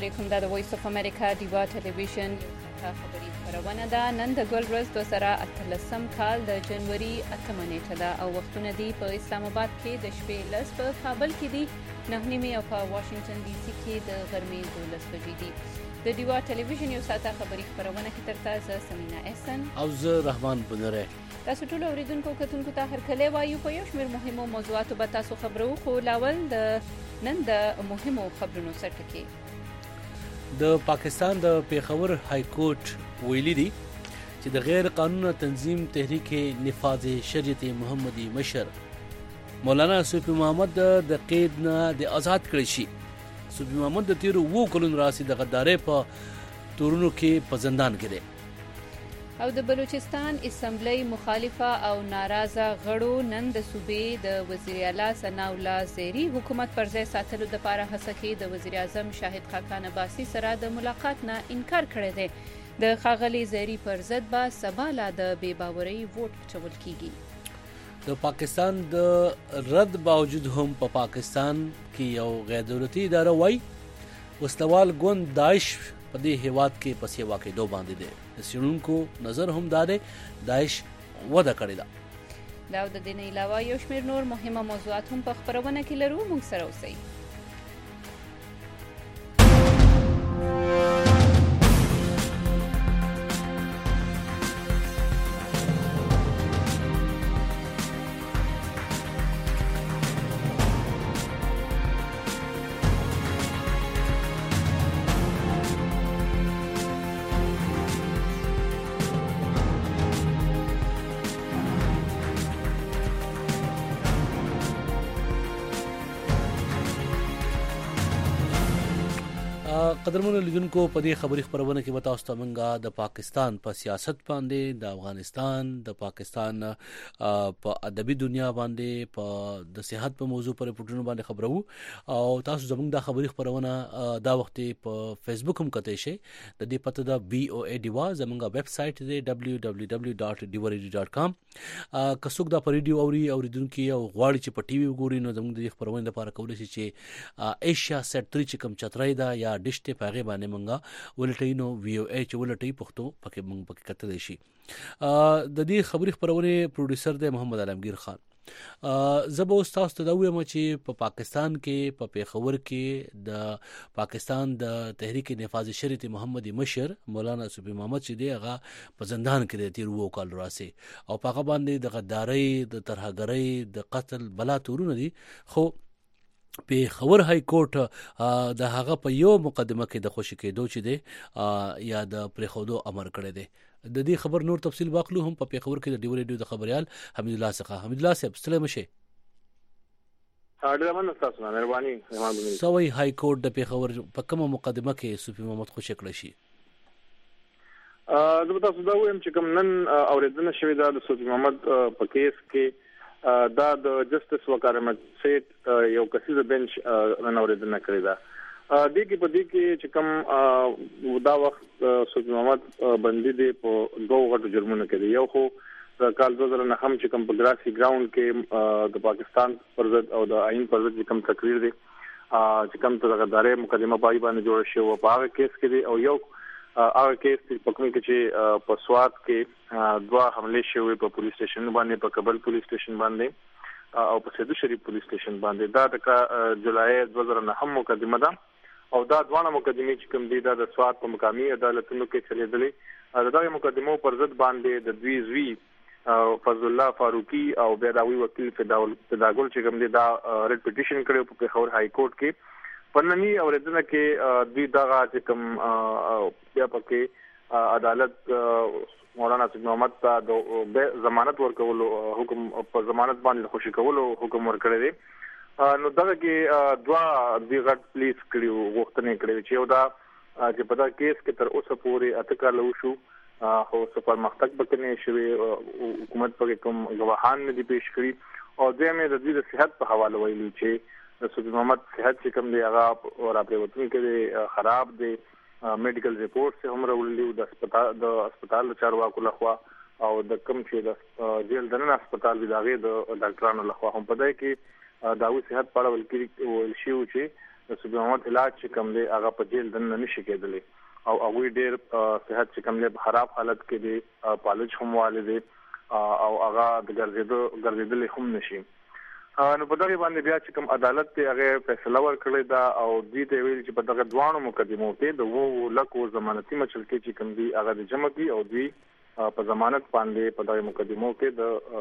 علیکم. دا د وایس اف امریکا ډیوا ټلویزیون خبري خبرونه ده. نن د ګل ورځ 2018 کال د جنوري 8 نیټه ده او وختونه دي په اسلام آباد کې د شپې 10 په کابل کې دي 9 او په واشنگټن ډي سي کې د غرمې 12 بجې دي. د ډیوا ټلویزیون یو ساعته خبري خبرونه کې تر تاسو سمینا احسن او زه رحمان بنره. تاسو ټول اوریدونکو کتونکو ته هرکلی وایو. په یو شمېر مهمو موضوعاتو به تاسو خبرو، خو لاول د نن د مهمو خبرونو سره کې د پاکستان د پیښور های کورټ ویلي دي چې د غیر قانوني تنظیم تحریک نفاذ شریعت محمدي مشر مولانا صوفي محمد د قید نه د آزاد کړی شي. صوفي محمد د تیرو 2 کلونو راځي د غدارۍ په تورونو کې په زندان کې دی. او د بلوچستان اسمبلی مخالفه او ناراضه غړو نن د صوبې د وزیر اعلی ثناء الله زیری حکومت پر ځای ساتلو لپاره هڅه کوي. د وزیر اعظم شاهد خاقان عباسي سره د ملاقات نه انکار کړی دی. د ښاغلي زیری پر ضد به سبا لا د بې باورۍ ووټ اچول کیږي. د پاکستان د رد باوجود هم په پاکستان کې یو غیر دولتي اداره وایي وسلوال ګوند داعش په دې هیواد کې پسې واقعېدو باندې دی. د څېړونکو نظر هم دا دی داعش وده کړې ده. دا د دې نه علاوه یو شمېر نور مهمه موضوعات هم په خبرونه کې لرو. موږ سره اوسئ. قدرمنو لیدونکو په دې خبري خبرونه کې به تاسو ته موږ د پاکستان په سیاست باندې، د افغانستان، د پاکستان په ادبي دنیا باندې، په د صحت په موضوع پر رپورټونو باندې خبرو او تاسو زموږ د خبري خبرونه دا وخت په فیسبوک هم کتئ شئ. د دې پته د BOA ډیوا زموږ ویب سټ دی www.diwaradio.com. که څوک دا په ریډیو اوریدونکو او غواړي چې په ټي وي وګوري نو زموږ د خبرونې لپاره کولی شي چې ایشیا سټ 3 چې کوم چترای دا یا ډیش ته پاغه باندې مونږه ولټی نو VOA چې ولټی پښتو پکې مونږ پکې کتل شي. د دې خبري خبرونه پروډوسر دی محمد علمگیر خان. زبو تاسو ته دا وایم چې په پاکستان کې په پیښور کې د پاکستان د تحریک نفاذ شریعت محمدي مشر مولانا صوفي محمد چې دی هغه په زندان کې دی تیر 2 کال راسي او په هغه باندې د غدارۍ، د ترهګرۍ، د قتل بلا تورونه دي. خو پیښور های کورټ د هغه په یو مقدمه کې د خوشی کېدو چې دی یا د پریخودو امر کړی دی. د دې خبر نور تفصیل واخلو هم په پیښور کې د ډیو ریډیو د خبريال حمید الله څخه. حمید الله صاحب ستړي مشه. اړه من تاسو نه مهرباني مهرباني. سوي های کورټ د پیښور په کومه مقدمه کې صوفي محمد خوشی کړی شي؟ زه تاسو دا وایم چې کوم نن اوریدنه شوې ده د صوفي محمد په کیس کې دا د جسټس وکارمت سیټ یو کسیزه بنچ نن اوریدنه کړې ده. د کې په دې کې چې کوم دا وخت صوفي محمد بندي دی په 2 غټو جرمونو کې دی. یو خو د کال 2009 چې کوم په ګراسي ګراوند کې د پاکستان پر ضد او د آئین پر ضد کوم تقریر دی چې کوم د غدارۍ مقدمه پای باندې جوړ شو په هغه کیس کې دی. او یو هغه کیس په کوم کې چې په سوات کې 2 حمله شوې په پولیس سټیشن باندې، په کابل پولیس سټیشن باندې او په سیدو شریف پولیس سټیشن باندې. دا د جولای 2009 مقدمه ده او دا دوه مقدمې چې کوم دي دا د سوات په مقامي عدالتونو کې چلیدلې. دا مقدمو پر ضد باندې د دوی زوی فضل الله فاروقي او بیراوی وکیل فداګل چې کوم دي دا ریټ پټیشن کړو په پیښور های کورټ کې. پننی اوریدنه کې دوی دغه چې کوم بیا پکې عدالت مولانا صوفي محمد ته د ضمانت ورکولو حکم په ضمانت باندې خوشی کولو حکم ورکړی دی. نو دغه کې 2 غټ پولیس کړیو غوښتنې کړې چې یو دا چې په دا کیس کې تر اوسه پورې 8 کال وشو خو سفر مختق بکنه شوی حکومت په کوم غواهان نه دی پیش کړی او دغه د دې صحت په حواله ویلي چې صوفي محمد صحت چې کوم دی هغه راپورې وتون کې خراب دی. میډیکل ریپورت هم راولي د هسپتال چارواکو لخوا او د کوم چې د جیل دننه هسپتال دی دغه د ډاکټرانو لخوا هم په دای کې داوی صحت په اړه ول شي چې صوفي محمد علاج چې کوم دی هغه په جیل دننه نشي کېدلی او هغه ډیر صحت چې کوم دی خراب حالت کې دی پالج هم والي او هغه د ګرځېدل هم نشي نو په دغه باندې بیا چې کوم عدالت ته هغه فیصله ورکړی دا او دې ته ویل چې په دغه دوانو مقدمو کې د وو لکو ضمانتي مچل کې چې کوم دی هغه د جمع کی او دی په ضمانت باندې په دغه مقدمو کې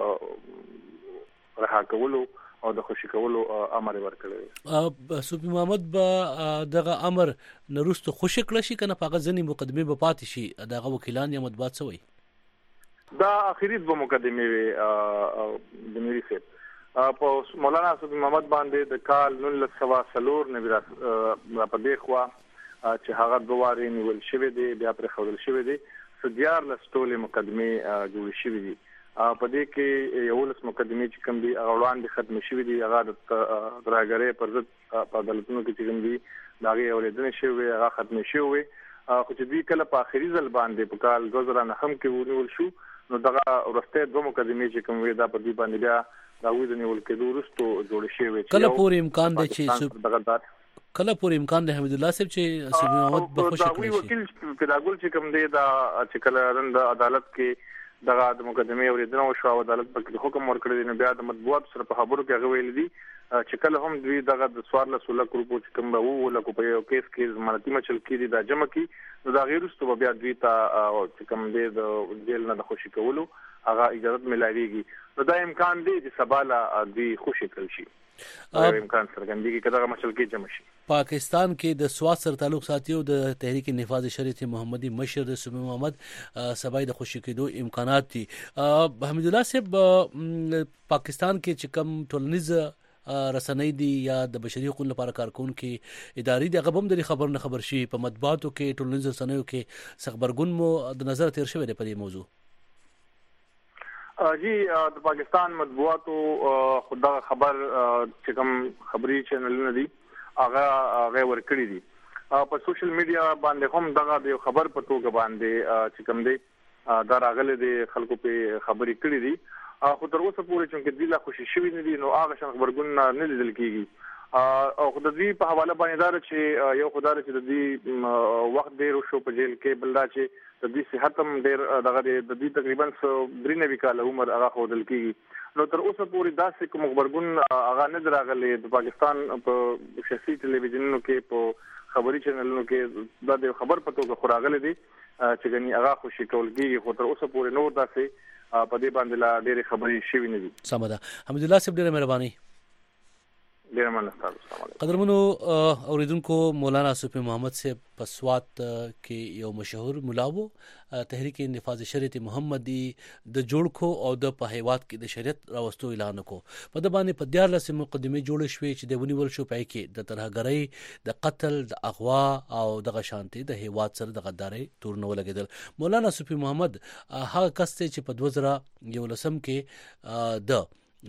د رها کولو او د خوشی کولو امر ورکړی صوفي محمد با دغه امر نرستو خوشی کړی شي کنه په غزنی مقدمه به پاتې شي دغه وکیلان یا مطبوعات سوی دا اخیری د مقدمه وی د مری سیب په مولانا صوفي محمد باندې د کال 1904 نه په دې خوا چې هغه دواري نیول شوی دی بیا پر خورل شوی دی سديار لستولې مقدمه جوړ شوی دی په دې کې یو لس مقدمه چې کوم دي اغوان دي ختم شوی دي هغه د دراګرې پر ضد په عدالتونو کې چې کوم دي دا غي اوریدنه شوی هغه ختم شوی خو چې دې کله په اخري ځل باندې په کال 2009 کې ونیول شو نو دغه ورسته دوه مقدمه چې کوم وي دا په دې باندې بیا دا وې د نیول کې ورستو جوړ شوی کله پورې امکان دی چې کله پورې امکان دی حمید الله صاحب چې صوفي محمد په خوشی کړی شي وکیل پیداګل چې کوم دی دا چې کله رند عدالت کې دغه د مقدمه اوریدنه او شو عدالت په حکم ورکړی دی بیا د مطبوعات سره په خبرو کې هغه ویل دي چې کله هم دوی دغه د 14 لک روپو چې کوم وو لکه په یو کیس کې ضمانتي مچل کې دا جمع کی نو دا غیر ستو بیا دوی ته چې کوم دی د جیل نه د خوشی کولو هغه اجازه ملایويږي نو دا امکان دی چې سباله دوی خوشی کړي شي امکان څرګندېږي چې دا مچل کې جمع شي پاکستان کې د سواد سره تعلق ساتي او د تحریک نفاذ شریعت محمدي مشر د صوفي محمد سبای د خوشی کېدو امکانات دي حمید الله صاحب پاکستان کې چې کم ټولنیز رسنۍ دي یا د بشري حقوقو لپاره کارکونکو ادارې د غبم د خبر نه خبر شي په مطبوعاتو کې ټولنیز رسنیو کې خبرګون مو د نظر تیر شوی دی په دې موضوع جی د پاکستان مطبوعاتو خدا خبر چې کوم خبري چینلونه دي هغه ورکړي دي په سوشل میډیا باندې هم دغه د خبر په توګه باندې چې کوم دي دا راغلي دي خلکو په خبري کړي دي خو تر اوسه پورې چې د لا خوشي شوی نه دي نو هغه څنګه خبرګون نه لیدل کیږي او خو د دې په حواله باندې دا چې یو خدای چې د دې وخت ډیر شو په جیل کې بلدا چې د دې صحت هم ډیر دغه د دې تقریبا 93 کال عمر هغه خودل کیږي نو تر اوسه پورې داسې کوم خبرګون هغه نه دراغلي د پاکستان په شخصي ټلویزیونونو کې په خبري چینلونو کې د خبر پتو کو خراغلي دي چې غني هغه خوشي کول کیږي خو تر اوسه پورې نور داسې په دې باندې لا ډېر خبرې شوي نه دي سمه ده حمید الله صاحب ډېره مهرباني ډېر مننه تاسو قدرمنو اوریدونکو مولانا صوفي محمد صاحب په سوات کې یو مشهور مولا وو تحریک نفاذ شریعت محمدي د جوړ کو او د په هیواد کې د شریعت راوستو اعلان کو په د باندې په 14 مقدمه جوړ شوې چې د ونیول شو پای کې د ترهګرۍ د قتل د اغوا او د غشانتي د هیواد سره د غداري تور نه ولګیدل مولانا صوفي محمد هغه کس چې په 2011 کې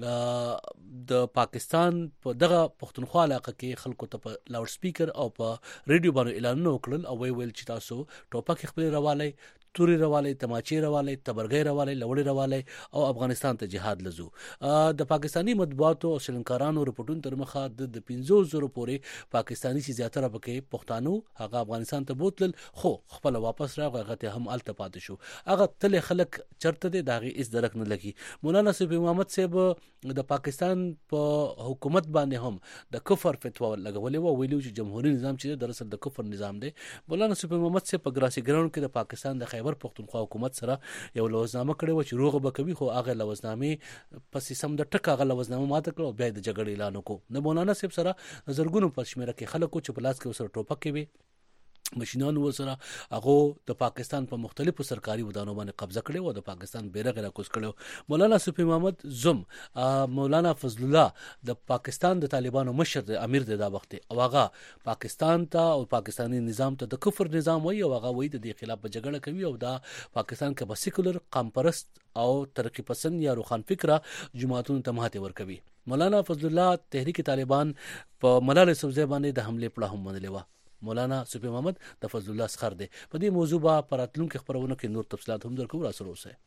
د پاکستان په دغه پښتونخوا علاقه کې خلکو ته په لاوډ سپیکر او په ریډیو باندې اعلان وکړل او ویل چې تاسو ټوپک خپل راوالي توري راوالي تماچې راوالي تبرګي راوالي لوړي راوالي او افغانستان ته جهاد لزو د پاکستانی مطبوعاتو او شلنکارانو رپورټونو تر مخه د 500 پورې پاکستانی چې زیاتره پکې پښتانو هغه افغانستان ته بوتل خو خپل واپس راغی هغه هم الته پاتې شو هغه تل خلک چرته دي داغي اس درک نه لګي مولانا صوفي محمد صاحب د پاکستان په حکومت باندې هم د کفر فتوا لګولې و ویلو چې جمهوریت نظام چې دراصل د کفر نظام دی مولانا صوفي محمد صاحب په ګراسي ګراوند کې د پاکستان د خیبر پختونخوا حکومت سره یو لوزنامه کړې و چې روغ به کوي خو هغه لوزنامه پسې سم د ټک هغه لوزنامه ماته کړو بیا د جګړې اعلان وکړو د مولانا صاحب سره زرګونو په شمیره کې خلکو چې په لاس کې وسره ټوپک کوي ماشینان وسره هغه د پاکستان په مختلفو سرکاري ودانو باندې قبضه کړي او د پاکستان بیرغ راکوز کړي مولانا صوفي محمد زم مولانا فضل الله د پاکستان د طالبانو مشر د امیر د وخت او هغه پاکستان ته او پاکستانی نظام ته د کفر نظام وایي او هغه وایي د دې خلاف جګړه کوي او دا پاکستان کې په سیکولر قام پرست او ترقی پسند یا روخان فکره جماعتونو ته ماته ورکوي مولانا فضل الله تحریک طالبان په ملال یوسفزئی باندې د حمله پړه هم منلې و مولانا صوفي محمد د فضل الله اسخر دی په دې موضوع به پراتلونکو خبرونو کې نور تفصيلات هم درکو را سره اوسه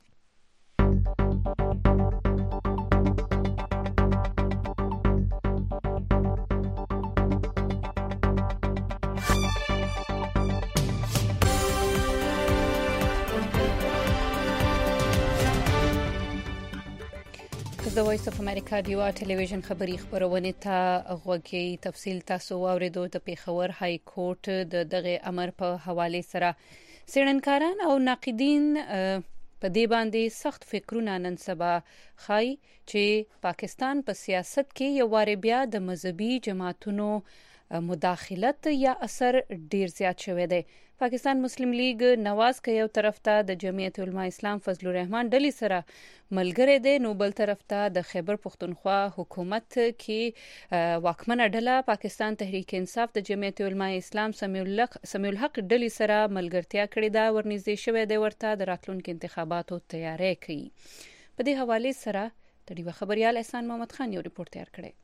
د وایس اف امریکا دیوا ټلویزیون خبری خبرونه ته غوږی تفصیل تاسو واوریدو. د پیښور های کورټ دغه امر په حواله سره څېړنکاران او ناقدین په دې باندې سخت فکرونه نن سبا خای چې پاکستان په سیاست کې یو واره بیا د مذهبي جماعتونو مداخلت یا اثر ډیر زیات شوی دی. پاکستان مسلم لیگ نواز که یو طرف ته د جمعیت علماء اسلام فضل الرحمن ډلې سره ملګری دی، نو بل طرف ته د خیبر پختونخوا حکومت کې واکمنه ډله پاکستان تحریک انصاف د جمعیت علماء اسلام سمیع الحق ډلې سره ملګرتیا کړې ده، ورنږدې شوی دی ورته د راتلونکو انتخاباتو تیاری کوي. په دې حواله سره د ډیوه خبريال احسان محمد خان یو ریپورت تیار کړی.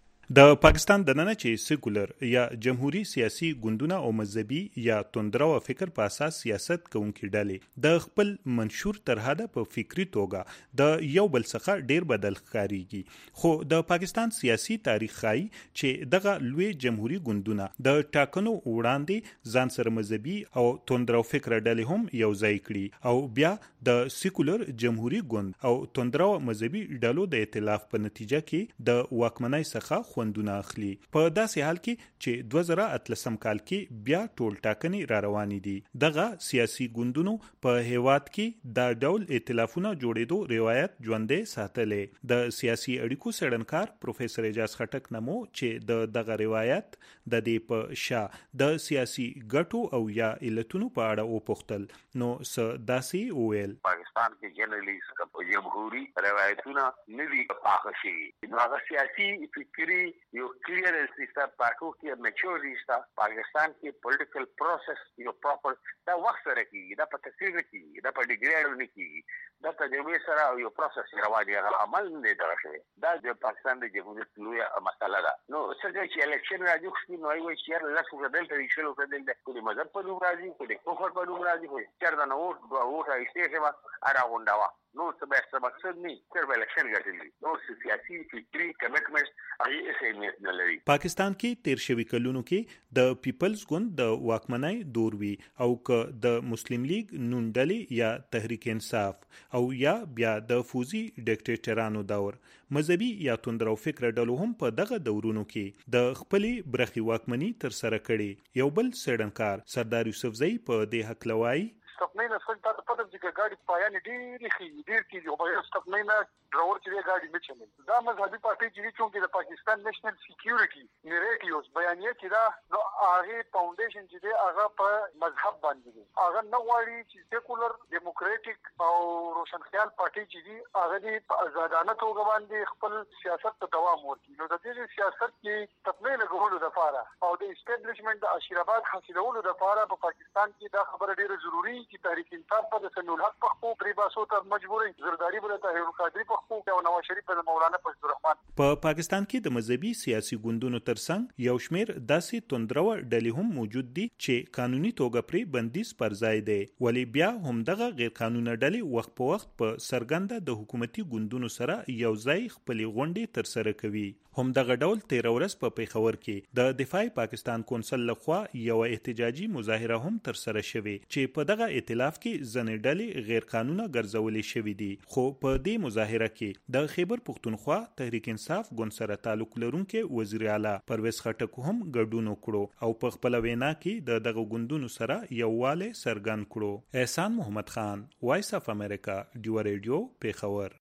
د پاکستان د نن چې سیکولر یا جمهوریت سیاسي ګوندونه او مذهبي یا توندرو فکر په اساس سیاست کوونکي ډلې د خپل منشور ترهاده په فکری توګه د یو بل څخه ډیر بدل ښکاریږي، خو د پاکستان سیاسي تاریخ ښایي چې دغه لوی جمهوریت ګوندونه د ټاکنو وړاندې ځان سره مذهبي او توندرو فکر ډلې هم یو ځای کړي او بیا د سیکولر جمهوریت ګوند او توندرو مذهبي ډلو د ائتلاف په نتیجه کې د واکمنۍ څخه خوندونه اخلي. په داسې حال کې چې 2013 کال کې بیا ټول ټاکنې را روانې دي. دغه سیاسي ګوندونو په هیواد کې دا ډول ائتلافونه جوړېدو روایت ژوندۍ ساتلې. د سیاسي اړیکو څېړنکار پروفیسور اعجاز خټک نمو چې دغه روایت د دې په شا د سیاسي ګټو او یا علتونو په اړه وپوښتل، نو څه داسې وویل. پاکستان کې جنرالي جمهوری روایتونه نه دي پاخه شي، هغه سیاسي فکری یو کلیرنس نشته، پاکو کې میچورټی نشته. پاکستان کې پولیټیکل پروسس یو پراپر دا وخت سره کیږي، دا په تفصیل کیږي، دا په ډیګریډ نه کیږي، دا تجربه سره یو پروسس روان دی، هغه عمل نه درشه. دا د پاکستان د جمهوریت لوی مسله ده. نو څنګه چې الیکشن راځي خو نو وایي چې لاسو بدل ته شروع کړل د کوم مذهب په نوم راځي، کوم کفر په نوم راځي، خو چیرته نو ووټ ایستې شوه ارا غونډاوه. نو څه به مقصد نه تر الیکشن ګټلی، نو سیاسي فکری کمیټمنټ هغه اهمیت نه لري. پاکستان کې 13 کلونو کې د پیپلز ګوند د واکمنۍ دور وی او که د مسلم لیگ نون ډلې یا تحریک انصاف او یا بیا د فوزي ډیکټیټرانو دور، مذهبي یا توندرو فکر ډلو هم په دغه دورونو کې د خپلې برخي واکمنۍ تر سره کړي. یو بل څېړنکار سردار یوسفزئی په دې حق لوي سپنۍ نه څنګه ته پته چې ګاډي پایان ډېر کې یو بل سپنۍ نه ډراور چې ګاډي نه چلي. دا مذهبي پارټي چې چونکې د پاکستان نېشنل سکیورټي نیریټیوز بیانیه چې دا نو هغه فاونډیشن چې دی هغه په مذهب باندې دی، هغه نه غواړي چې سیکولر ډیموکراټیک او روشنخیال پارټي چې دی هغه دې په آزادانه توګه باندې خپل سیاست ته دوام ورکړي. نو د دې سیاست کې سپنۍ لګولو لپاره او د اسټابلیشمنت د عشیرآباد حاصلولو لپاره په پاکستان کې دا خبره ډیره ضروری چې تحریک انصاف په سمیع الحق په خپل پریباسو ته مجبوري زرداری بل طاهر القادری په خپل او نواز شریف په مولانا فضل الرحمن. په پاکستان کې د مذهبي سیاسي ګوندونو ترڅنګ یو شمیر داسې توندرو ډلې هم موجود دي چې قانوني توګه پرې بندیز پر ځای دی، ولی بیا هم دغه غیر قانوني ډلې وخت په وخت په سرګنده د حکومتي ګوندونو سره یو ځای خپل غونډې تر سره کوي. هم دغه ډول 13 ورځ په پیښور کې د دفاع پاکستان کونسل لخوا یو احتجاجي مظاهره هم تر سره شوه چې په دغه ائتلاف کې ځنې ډلې غیر قانوني ګرځولې شوې دي. خو په دې مظاهره کې د خیبر پختونخوا تحریک انصاف ګوند سره تعلق لرونکي وزیر اعلی پرویز خټک هم ګډون وکړو او په خپل وینا کې دغه ګوندونو سره یوواله څرګند کړو. احسان محمد خان، وایس اف امریکا، ډیو ریډیو، پیښور.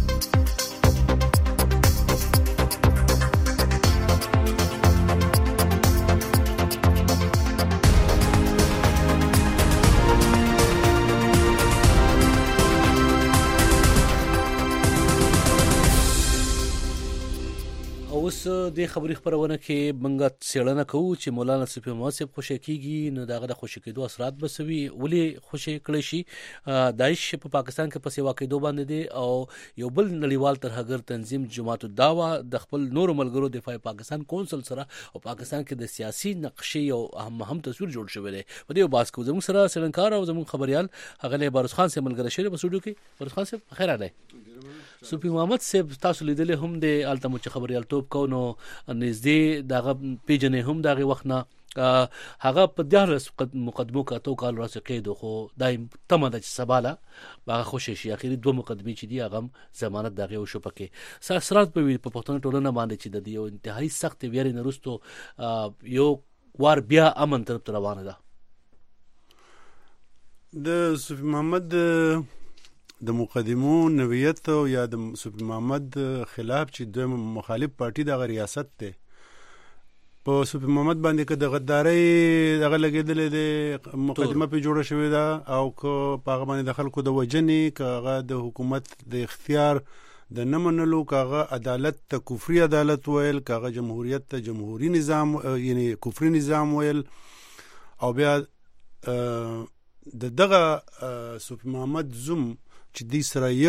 اوس د خبري خبرونه کې منګه څېړنه کوو چې مولانا صفي موثق خوشی کیږي، نو داغه د خوشی کېدو اثرات بسوي، ولې خوشی کړی شي. داعش په پاکستان کې پسې واقعېدو باندې دي او یو بل نړیوال ترهګر تنظیم جماعت الدعوه د خپل نور ملګرو دفاع پاکستان کونسل سره او پاکستان کې د سیاسي نقشې او اهم تصویر جوړ شوی دی. په دې باس کو زموږ سره څېړنکار او زموږ خبريال هغه باروس خان سره ملګری شوی په سټوډیو کې. باروس خان صاحب خیر راغلی. صوفي محمد صاحب تاسو لیدلې هم د التمو خبريال توپ کو نو نږدې دغه پیجنې هم دغه وخت نه هغه په 10 مقدمو کاتو کال راځي قید خو دایم تمه د سباله هغه خوشی شي اخیری 2 مقدمې چې دی هغه ضمانت دغه وشو پکې ساسرات په پښتون ټولنه باندې چې د یو انتهایی سخت ویری نرستو یو وار بیا امن طرف روانه ده. د صوفي محمد د مقدمو نویت او یا د صوفي محمد خلاف چې د مخالف پارټي د ریاست ته په صوفي محمد باندې که د غدارۍ دغه لګېدلې د مقدمه په جوړه شوې ده او که په هغه باندې د خلکو د وجنې که هغه د حکومت د اختیار د نه منلو که هغه عدالت ته کفري عدالت ویل که هغه جمهوریت ته جمهوري نظام یعنی کفري نظام ویل او بیا دغه صوفي محمد زوم چې دی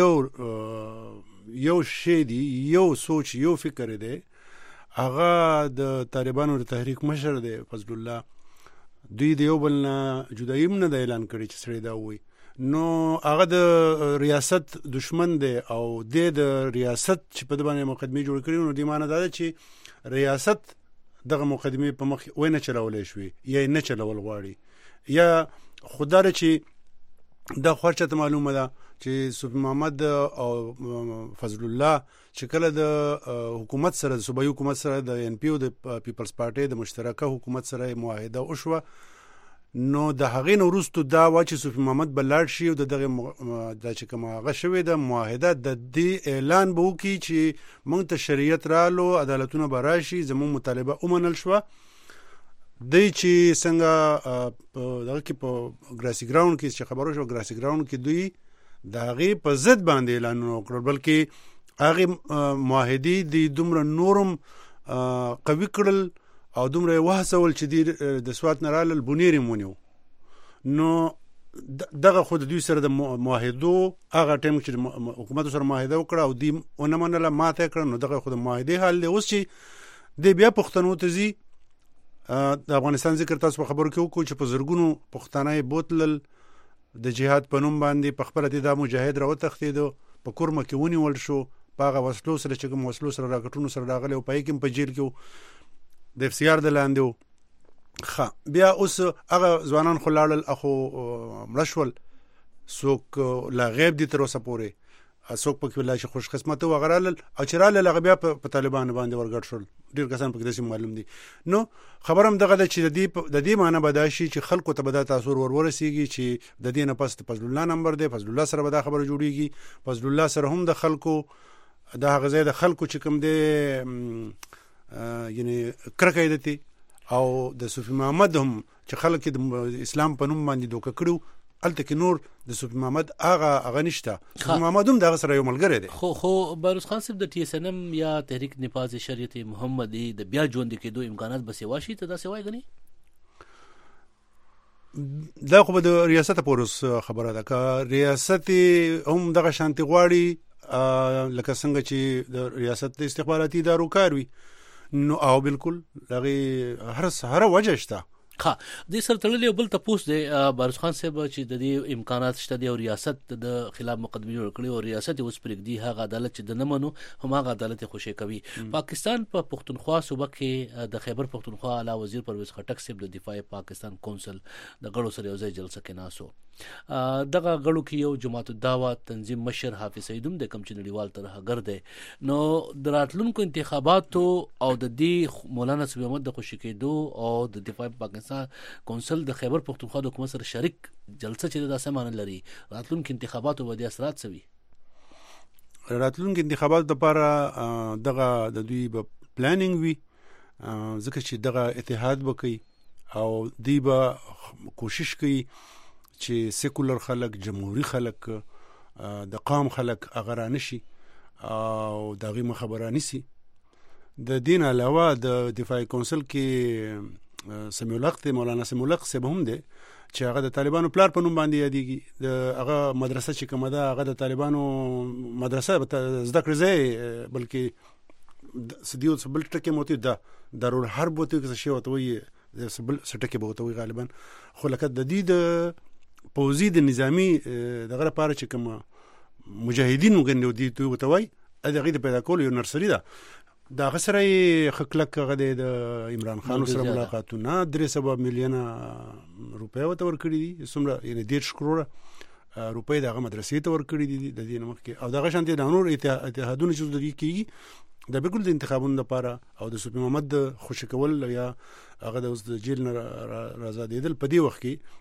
سره یو شی دی یو سوچ یو فکر دی هغه د طالبانو د تحریک مشر دی فضل الله دوی د یو بل نه جدایي نه د اعلان کړي چې سړی دا وایي نو هغه د ریاست دشمن دی او د ریاست چې په باندې مقدمه جوړ کړي نو د معنی دا چې ریاست دغه مقدمه په مخ وینه چلولې شوې یا نه چلول غواړي یا خدای چې دا خورچه ته معلومه ده چې صوفي محمد او فضل الله چې کله د حکومت سره د صوبایي حکومت سره د ان پی او د پیپلز پارټي د مشترکه حکومت سره معاهده وشوه نو د هغې نه وروسته دا وا چې صوفي محمد بلاړ شي او دغه د چې کوم هغه شوې د معاهده د دې اعلان به وکړي چې موږ ته شریعت رالو عدالتونه به راشي زموږ مطالبه ومنل شوه دی چې څنګه دغه کې په ګراسي ګراوند کې چې خبرو شو ګراسي ګراوند کې دوی د هغې په ضد باندې اعلانونه وکړل بلکې هغې معاهدې د دومره نورم قوي کړل او دومره یې وهڅول چې دوی د سوات نه رالل بونیر یې ونیو نو دغه خو د دوی سره د معاهدو هغه ټایم چې حکومت سره معاهده وکړه او دوی ونه منله ماته یې کړه نو دغه خو د معاهدې حال دی اوس چې دی بیا پښتنو ته ځي د افغانستان ذکر تاسو په خبرو کې وکړو چې په زرګونو پښتانه یې بوتلل د جهاد په نوم باندې په خپله د مجاهد راوتښتېدو په کورمه کې ونیول شو په هغه وسلو سره چې کوم وسلو سره راکټونو سره راغلی او په یې کې په جیل کې د اف سی آر د لاندې و بیا اوس هغه ځوانان خو لاړل اخو مړه شول څوک لا غیب دي تر اوسه پورې څوک پکې ولا چې خوش قسمت وغیره لل او چې رالل هغه بیا په طالبانو باندې ورګډ شول ډېر کسان پکې داسې معلوم دي نو خبر هم دغه ده چې د دې معنی به دا شي چې خلکو ته به دا تاثر ورسیږي چې د دې نه پس فضل الله نمبر دی فضل الله سره به دا خبره جوړیږي فضل الله سره هم د خلکو د هغه ځای د خلکو چې کوم دی یعنی کرکه دي او د صوفي محمد هم چې خلک د اسلام په نوم باندې دوکه کړو الته کې نور د صوفي محمد هغه نشته صوفي محمد هم دغه سره یو ملګری دی خو بروز خان صاحب د ټي اس ان ام یا تحریک نفاذ شریعت محمدي د بیا ژوند کېدو امکانات به سیوا شي ته دا سیوای غني دا خو د ریاست پورس خبره ده که ریاست هم دغه شانتي غواړي لکه څنګه چې د ریاست د استخباراتي ادارو کار وي نو او بالکل هغه هر وجه شته د سر تړلې بل تاسو د بارس خان صاحب چې د دې امکانات شته دی او ریاست د خلاف مقدمه جوړ کړي او ریاست اوس پرېږدي هغه عدالت چې د نه منو هم هغه عدالت خوشی کوي پاکستان په پښتونخوا صوبه کې د خیبر پښتونخوا اعلی وزیر پرویز خټک صاحب د دفاع پاکستان کونسل د غړو سره یو ځای جلسه کې ناسو دغه غړو کې یو جماعت الدعوه تنظیم مشر حافظ سیدوم د کم چې نړیوال ترهګر دی نو د راتلونکو انتخاباتو او د دې مولانا صاحب محمد د خوشی کېدو او د دفاع پاکستان کونسل د خیبر پښتونخوا د حکومت سره شریک جلسه چې د سامان لري راتلونکو انتخاباتو باندې اثرات سوي راتلونکو انتخاباتو لپاره دغه د دوی په پلانینګ وی ځکه چې دغه اتحاد وکړي او دوی به کوشش کوي چې سیکولر خلک جمهوریت خلک د قوم خلک هغه نشي او دغه خبره نسی د دین علاوه د دفاع کونسل کې سمیولق مولانا سمیولق صاحب هم دی چې هغه د طالبانو پلار په نوم باندې یادېږي د هغه مدرسه چې کومه ده هغه د طالبانو مدرسه زده کړې ځای بلکې سدیو بل ټکی موتی ده ضرور هر بوته کې شی وته وي بل سټکی به وته وي غالبا خو لکه د دې د پوزي د نظامی دغه لپاره چې کوم مجاهدین وګڼو دي ته وته وي دغه د پیدا کول یو نرسري ده دا غسره خکلک غده د عمران خان سره ملاقاتونه 300 میلیون روپیا ورته ورکړي دي سمره یعنی 1.5 کروڑه روپۍ دغه مدرسې ته ورکړي دي د دې نمخ او دغه شانتي د نور اتحادونو چې د کیږي دا بالکل د انتخابونو لپاره او د سپین محمد خوشی کول یا هغه د جیل نه رازادېدل په دې وخت کې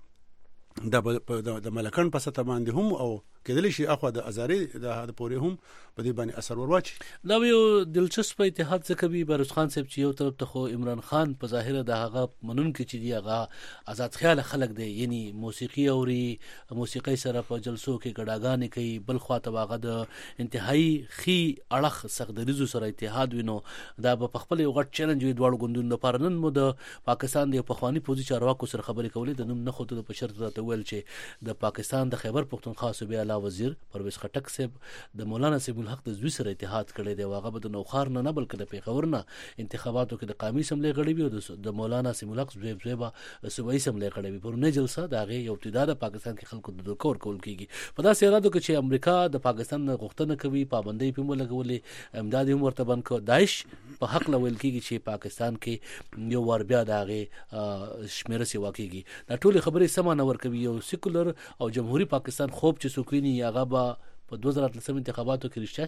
د ملکان په سطح باندې هم او کېدلی شي اخو د ازاري د پورې هم په دې باندې اثر ورواچي. دا یو دلچسپ اتحاد څه کوي بروز خان صاحب چې یو طرف ته خو عمران خان په ظاهر د هغه منونکو چې دی هغه آزاد خیال خلک دی یعنی موسیقي اوري موسیقي سره په جلسو کې ګډاګانې کوي بل خواته هغه د انتهایی خي اړخ سخدریزو سره اتحاد وینو دا په خپل یو غټ چیلنج وي دواړو ګوندونو لپاره نن مو د پاکستان د پخوانی پوزي چارواکو سره خبرې کولې د نوم نه خوته په شرط راته ویل چې د پاکستان د خیبر پختونخوا صوبې وزیر پرویز خټک صاحب د مولانا سیب الحق د زوی سره اتحاد کړی دی واغه به د نوخار نه بلکې د پیښور نه انتخاباتو کې د قومي اسمبلی غړي وي او د مولانا سیب الحق زوی به صوبایي اسمبلی غړي وي پر نه جلسه د هغه یو ابتدا د پاکستان کې خلکو د کور کول کیږي په داسې حالاتو کې چې امریکا د پاکستان غوښتنه کوي پابندۍ په موږ لګولې امداد هم ورته بند کو داعش په حق لول کیږي چې پاکستان کې یو ور بیا د هغه شمیره سی واقعيږي دا ټول خبرې سمانه ور کوي یو سیکولر او جمهوریت پاکستان خوب چې سوکوینی هغه په 2013 انتخاباتو کې رښتیا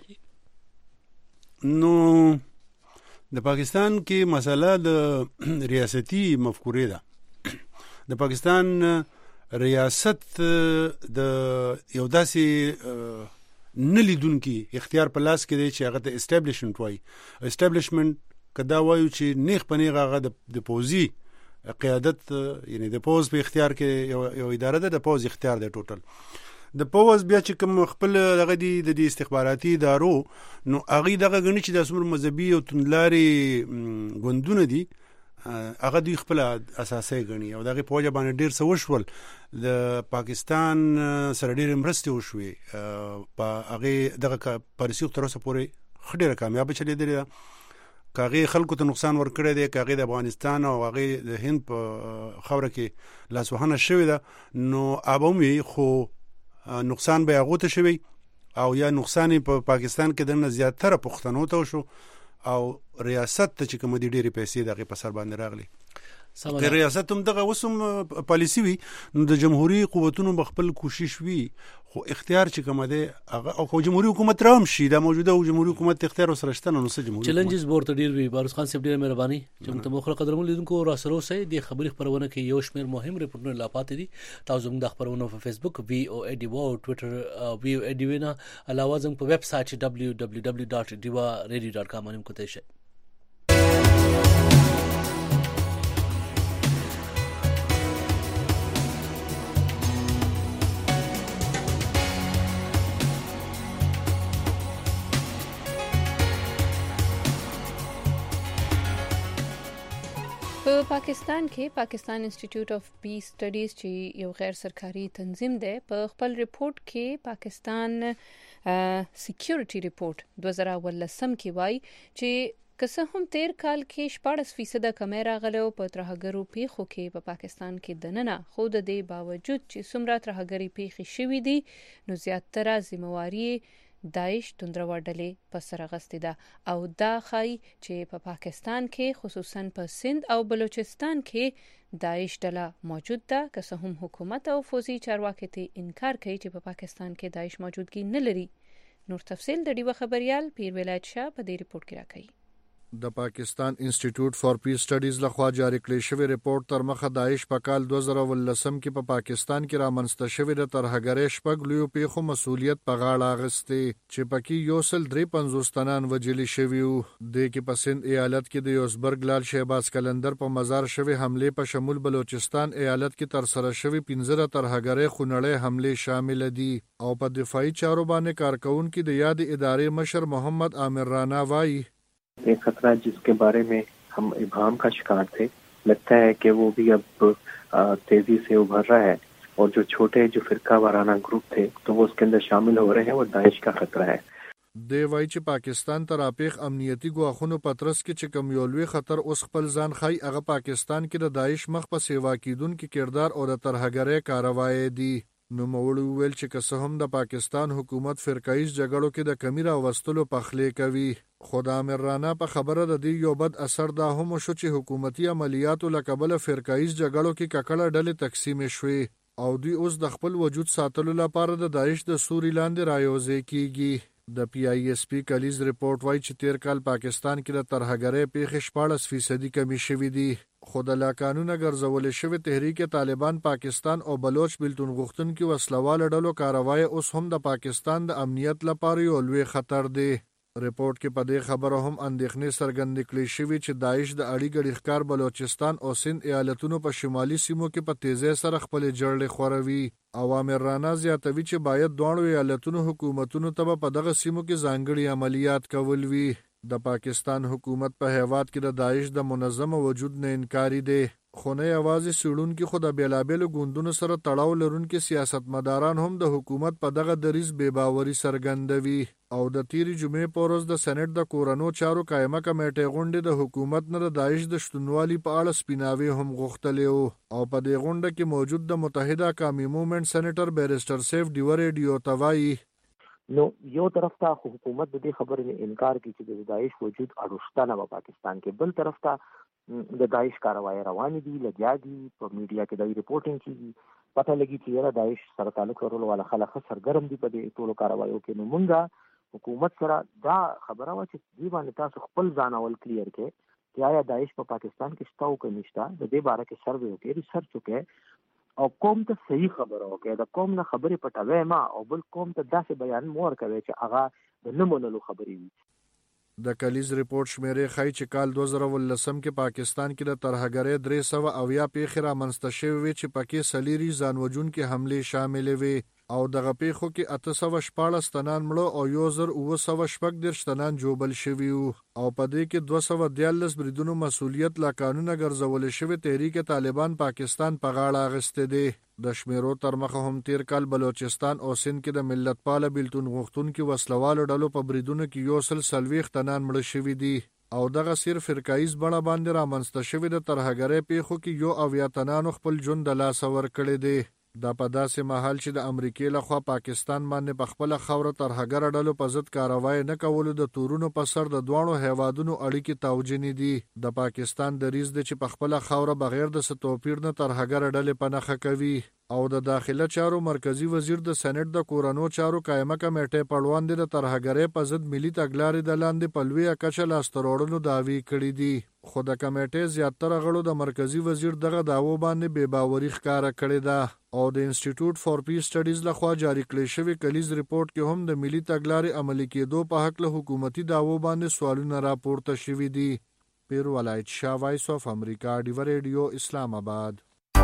شي. نو د پاکستان کې مسله د ریاستي مفکورې ده د پاکستان ریاست د یو داسې نه لیدونکي اختیار په لاس کې دی چې هغه ته اسټابلیشمنت وایي. اسټابلیشمنت کدا وایو چې نیغ پنیغه هغه د پوزي قیادت یعنی د پوز په اختیار کې یو اداره ده د پوز اختیار دی ټوټل د پوز بیا چې کوم خپل دغه د استخباراتي ادارو نو هغه دغه غنی چې د اسمر مذهبي او توندلاري غوندونه دي هغه دوی خپل اساسي غنی او دغه پوجا باندې ډیر څه وشول د پاکستان سره ډیر مرسته وشوي په هغه دغه پاریسیو تر اوسه پورې خډيره کامیاب چلیدل کاغه خلکو ته نقصان ورکړی دی کاغه د افغانستان او هغه د هند په خوره کې لاسوهنه شوې ده نو ابومي خو نقصان به هغه ته شوی او یا نقصان په پاکستان کې د زیاتره پښتنو ته شو او ریاست ته چې کوم دي ډېری پیسې دغه په سر باندې راغلي که ریاست هم دغه وسم پالیسی وي نو د جمهوریت قوتونو بخپل کوشش وي خو اختیار چې کوم دی هغه او جمهوریت حکومت رام شي د موجوده جمهوریت حکومت اختیار سره شته نو څه جمهوریت چیلنجز ورته ډیر وي بروز خان صاحب ډیر مهرباني چې موږ خپل قدرمن لیدونکو را سره اوسئ د خبري خبرونه کې یو شمیر مهم ریپورتونه لا پاتې دي تاسو موږ د خبرونو په فیسبوک وی او ای ډی او ټوئیټر وی او ای ډی وینا علاوه زموږ په ویب سټ www.diwaradio.com باندې کوته شئ. په پاکستان کې پاکستان انسټیټیوټ اف پیس سټډیز چې یو غیر سرکاري تنظیم دی په خپل ریپورت کې پاکستان سکیورټي ریپورت 2018 کې وایي چې که هم 13 کال کې 14% کمی راغلی او په ترهګرو پیښو کې په پاکستان کې دننه خو د دې باوجود چې څومره ترهګري پیښې شوې دي نو زیاتره ذمہواری داعش توندرو ډلې په سر غستې ده او دا ښایي چې په پاکستان کې خصوصا په سند او بلوچستان کې داعش ډله موجود ده که څه هم حکومت او فوزي چارواکي ته انکار کوي چې په پاکستان کې داعش موجودګي نه لري. نور تفصیل د ډیوه خبريال پیر ولایت شاه په دې ریپورت کې راکړي. د پاکستان انسټیټیوټ فار پیس سټډیز لخوا جاری کړی شوی ریپورت تر مخه داعش په کال 2018 کې په پاکستان کې رامنځته شوی د ترهګرۍ شپږ لویو پیښو مسؤلیت په غاړه اخیستی چې پکې 153 تنان وجلی شوی وو. د کې په سند ایالت کې د یوسبرګ لال شهباز کلندر په مزار شوی حمله په شمول بلوچستان ایالت کې تر سره شوی 15 ترهګرۍ خونړۍ حمله شامل دي او په دفاعي چارو باندې کارکونکو د یاد ادارې مشر محمد عامر رانا وایي एक खतरा जिसके बारे में हम इबाम का शिकार थे लगता है कि वो भी अब तेजी से उभर रहा है और जो छोटे जो फिरका वाराना ग्रुप थे तो वो उसके अंदर शामिल हो रहे हैं वो दाइश का खतरा है. دی وای چې پاکستان ترافیق امنیتي ګواښونو پترس کې چې کوم یو لوی خطر اوس خپل ځان خای هغه پاکستان کې د داعش مخ په سیوا کیدونکو کردار او د ترهګرۍ کاروایی دي. نوموړي وویل چې که څه هم د پاکستان حکومت فرقایز جګړو کې د کمی راوستلو پخلی کوي، خو د امیر رانا په خبره د دې یو بد اثر دا هم شو چې حکومتي عملیاتو له کبله فرقایز جګړو کې ککړه ډلې تقسیم شوې او دوی اوس د خپل وجود ساتلو لپاره د داعش د سوري لاندې رايوځي کیږي. د پی آی ایس پی کلیز ریپورت وایي چې تیر کال پاکستان کې د ترهګرۍ پیښې 14% کمی شوې دي، خو د لاقانونه ګرځولې شوی تحریک طالبان پاکستان او بلوچ بلتون غوښتونکو وسلوال ډلو کاروای اوس هم د پاکستان د امنیت لپاره یو لوی خطر دی. ریپورت کې په دې خبره هم اندېښنې څرګندې کړې شوې چې داعش د اړي ګډ ښکار بلوچستان او سند ایالتونو په شمالي سیمو کې په تیزی سره خپل جړلې خوروي. عوامر رانا زیاتوي چې باید دواړو ایالتونو حکومتونو ته په دغه سیمو کې ځانګړي عملیات کول وي. د پاکستان حکومت په هیواد کې د داعش د منظم وجود نه انکاري دی، خو نه یوازې سړونکي خو د بیلابیلو ګوندونو سره تړاو لرونکي سیاستمداران هم د حکومت په دغه دریځ بې باوري څرګندوي. او د تیری جمعې په ورځ د سېنات د کورونو چارو قائمه کمیټې غونډې د حکومت نه د داعش د شتونوالي په اړه سپیناوي هم غوښتلې او په دې غونډه کې موجود د متحده قومي موومېنټ سېنیټر بیرسټر سیف ډیوریډیو توایي نو یو طرف ته حکومت د دې خبرې نه انکار کوي چې د داعش وجود اړوشته نه په پاکستان کې، بل طرف ته د داعش کاروایی روان دي، لګیا دي، په میډیا کې د ریپورټینګ کیږي، پته لګي چې یاره داعش سره تعلق لرلو والا خلک سرګرم دي په دې ټولو کاروایو کې. نو مونږه حکومت سره دا خبره وا چې دې باندې تاسو خپل ځان اول کلیر کړئ چې آیا داعش په پاکستان کې شته او که نشته، د دې باره کې سروې وکړئ، ریسرچ وکړئ او قوم ته صحیح خبره وکړي، د قوم نه خبرې پټوي ما او بل قوم ته داسې بیان مور کوي چې هغه د نه منلو خبرې وي. د کلیز ریپورت شمیرې ښایي چې کال 2019 کې پاکستان کې د ترهګرۍ 300 پیښې رامنځته شوې وې چې پکې سلیري ځانوژونکې حملې شاملې وې او دغه پیښو کې 814 تنان مړه او 1914 تنان جوبل شوي وو او په دې کې 214 بریدونو مسؤلیت لا قانونه ګرځول شوی تحریک طالبان پاکستان په غاړه اخیسته دي. د شمیرو تر مخه هم تیر کال بلوچستان او سند کې د ملت پاله بلتون غوښتونکو وسلوالو ډلو په بریدونو کې 140 تنان مړه شوي دي او دغه سیر فرقایز بڼه باندې رامنځته شوی د ترهګرۍ پیښو کې 9 تنانو خپل ژوند د لاس ور کړی دی. دا په داسې محل چې د امریکای لخوا پاکستان باندې په خپل خوره ترهګر ډلو په ضد کاروای نه کولو د تورونو په سر د دوانو هیوادونو اړیکې توجینی دي. د پاکستان د ریز د چې په خپل خوره بغیر د ستوپیر نه ترهګر ډلې پنهخه کوي او د داخله چارو مرکزی وزیر د سېنات د کورونو چارو قائمه کمیټې په وړاندې د ترهګرۍ په ضد ملي تګلارې د لاندې په لویه کچه لاستروړلو دعوی کړې دي، خو د کمیټې زیاتره غړو د مرکزی وزیر دغه دعوو باندې بې باوري ښکاره کړې ده او د انسټیټیوټ فار پیس سټډیز لخوا جاری کړی شوی کلیز ریپورت کې هم د ملي تګلارې عملي کېدو په حق له حکومتي دعوو باندې سوالونه راپورته شوي دي. پیر ولایت شاه، وایس اف امریکا، ډیو ریډیو، اسلام آباد.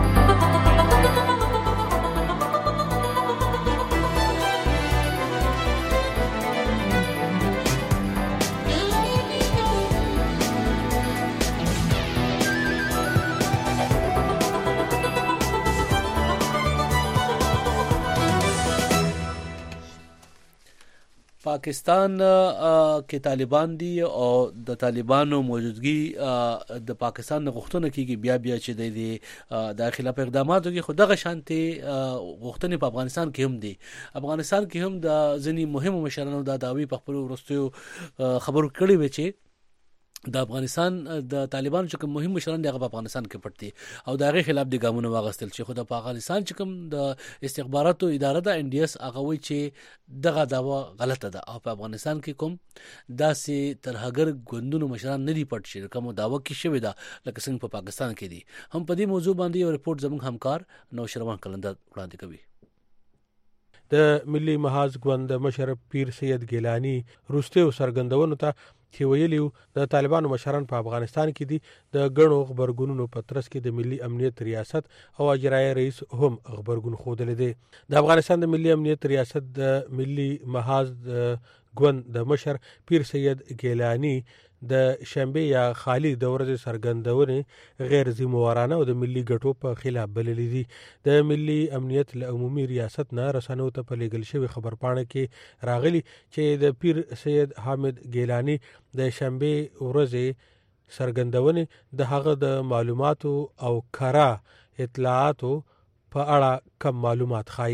پاکستان کې طالبان دي او د طالبانو موجودګي د پاکستان غوښتنه کیږي بیا چې د داخله په اقداماتو کې خود غ شانتي غوښتنې په افغانستان کې هم دي. افغانستان کې هم د ځینی مهمو مشرانو د داوی په خپل ورستیو خبرو کړي و چې د افغانستان د طالبانو چې کوم مهم مشران دغه په افغانستان کې پټ دي او دغه خلاف د ګامونو واغستل چې خو د افغانستان چې کوم د استخباراتو اداره د ان ډي اس هغه وی چې دغه داوا غلطه ده او په افغانستان کې کوم داسې ترهګر ګوندونو مشران نه دي پټ شي کوم داوا کې شوی ده لکه څنګه په پاکستان کې دي. هم په دې موضوع باندې یو ریپورت زموږ همکار نوشروان کلندر وړاندې کوي. د ملي محاذ ګوند مشر پیر سید ګیلانی روسته سرګندونو ته چې ویلیو د طالبانو مشران په افغانستان کې دي د غنو خبرګونونو په ترڅ کې د ملي امنیت ریاست او اجرایي رئیس هم خبرګون خوده دي. د افغانستان د ملي امنیت ریاست د ملي محاذ ګوند د مشر پیر سید ګیلانی د شنبه یا خالی د ورځې سرګندونې غیر ذمہوارانه او د ملي ګټو په خلاف بللې دي. د ملي امنیت له عمومي ریاست نه رسنیو ته په لېږل شوی خبرپاڼه کې راغلي چې د پیر سید حامد ګیلانی د شنبه ورځې سرګندونې د هغه د معلوماتو او کره اطلاعاتو په اړه کم معلومات خای.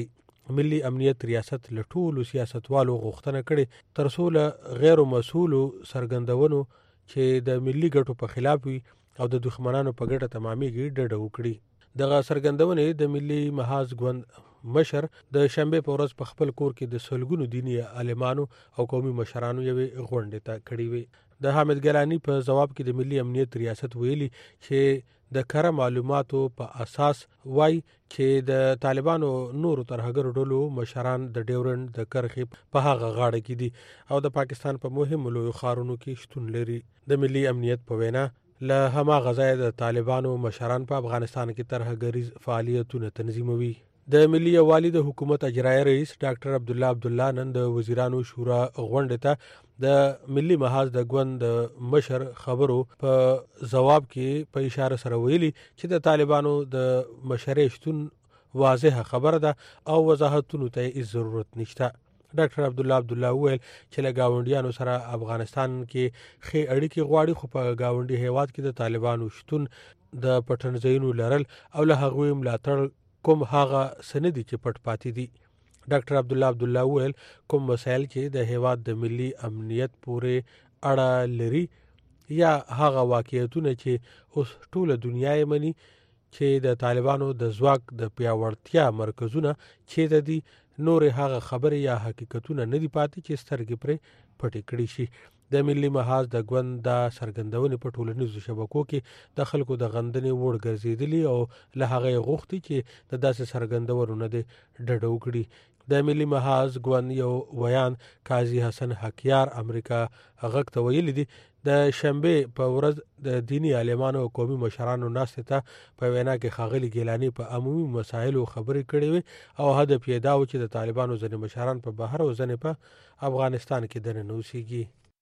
ملي امنیت ریاست له ټولو سیاستوالو غوښتنه کړې ترڅو له غیر مسؤلو سرګندونو چې د ملي ګټو په خلاف وي او د دښمنانو په ګټه تمامېږي ډډه وکړي. دغه سرګندونې د ملي محاذ ګوند مشر د شنبه په ورځ په خپل کور کې د سلګونو دیني عالمانو او قومي مشرانو یوې غونډې ته کړې وي. د حامد ګیلانی په جواب کې د ملي امنیت ریاست ویلي چې د کره معلوماتو په اساس وای چې د طالبانو نورو ترهګرو ډلو مشران د ډیورند د کرخې په هغه غاړه کې دي او د پاکستان په مهمو لویو ښارونو کې شتون لري. د ملي امنیت په وینا له هماغه ځایه د طالبانو مشران په افغانستان کې ترهګریز فعالیتونه تنظیموي. د ملي یووالي د حکومت اجرایي رئیس ډاکټر عبدالله نن د وزیرانو شورا غونډې ته د ملي محاذ د ګوند مشر خبرو په جواب کې په اشاره سره ویلي چې د طالبانو د مشرۍ شتون واضحه خبره ده او وضاحتونو ته هیڅ ضرورت نشته. ډاکټر عبدالله وویل چې له ګاونډیانو سره افغانستان کې ښې اړیکې غواړي خو په ګاونډي هیواد کې د طالبانو شتون د پټنځایونو لرل او له هغوی ملاتړ کوم هغه سندي چې پټ پاتې دي. ډاکټر عبدالله وویل کوم مسایل چې د هیواد د ملي امنیت پورې اړه لري یا هغه واقعیتونه چې اوس ټوله دنیا یې مني چې د طالبانو د ځواک د پیاوړتیا مرکزونه چې د دي نورې هغه خبرې یا حقیقتونه نه دي پاتې چې سترګې پرې پټې کړي شي. د ملي محاذ د ګوند د سرګندونې په ټولنیزو شبکو کې د خلکو د غندنې وړ ګرځېدلي او له هغه غوښتي چې د داسې سرګندونو نه ډډه وکړي. د ملي محاذ ګوند یو ویان قاضي حسن حقیار امریکا غږ ته ویلي دي د شنبه په ورځ د دینی عالمانو او قومي مشرانو ناستې ته په وینا کې ښاغلي ګیلانی په عمومي مسایلو خبرې کړې وي او هدف یې دا و چې د طالبانو ځینې مشران په بهر او ځینې په افغانستان کې دننه اوسېږي.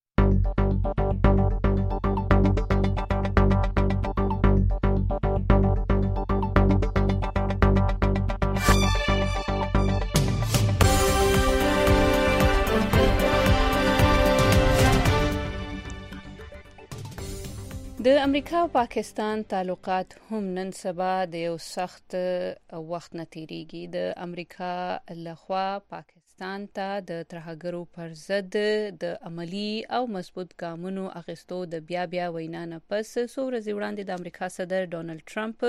د امریکا او پاکستان تعلقات هم نن سبا د یو سخت وخت نه تیریږي. د امریکا لخوا پاکستان ته د ترهګرو پر ضد د عملی او مضبوط ګامونو اخیستو د بیا وینا نه پس څو ورځې وړاندې د امریکا صدر ډونالد ټرمپ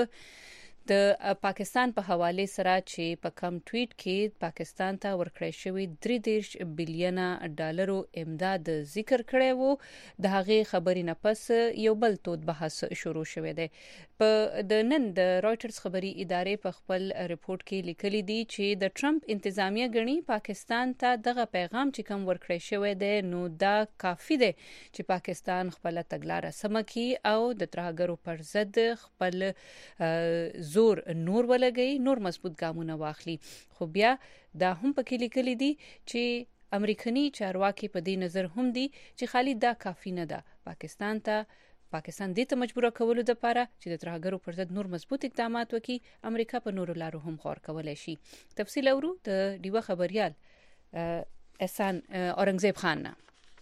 د پاکستان په حواله سره چې په کم ټویټ کې پاکستان ته ورکړی شوی 33 بلین ډالرو امداد ذکر کړی وو. د هغې خبرې نه پس یو بل تود بحث شروع شوی دی. په د نن د رويټرز خبري ادارې په خپل ریپورت کې لیکلي دي چې د ټرمپ انتظامیه غني پاکستان ته دغه پیغام چې کوم ورکړی شوی دی نو دا کافي دی چې پاکستان خپل تګلارې سمکي او د ترهګرو پر ضد خپل زور نور ولګي نور مضبوط ګامونه واخلي. خو بیا دا هم پکې لیکلي دي چې امریکایي چارواکي په دې نظر هم دي چې خالي دا کافي نه ده. پاکستان دې ته مجبور کولو لپاره چې د ترهګرو پر ضد نور مضبوط اقدامات وکړي امریکا په نورو لارو هم خور کولای شي. تفصیل اورو د ډیوه خبريال احسان اورنګزیب خان نه.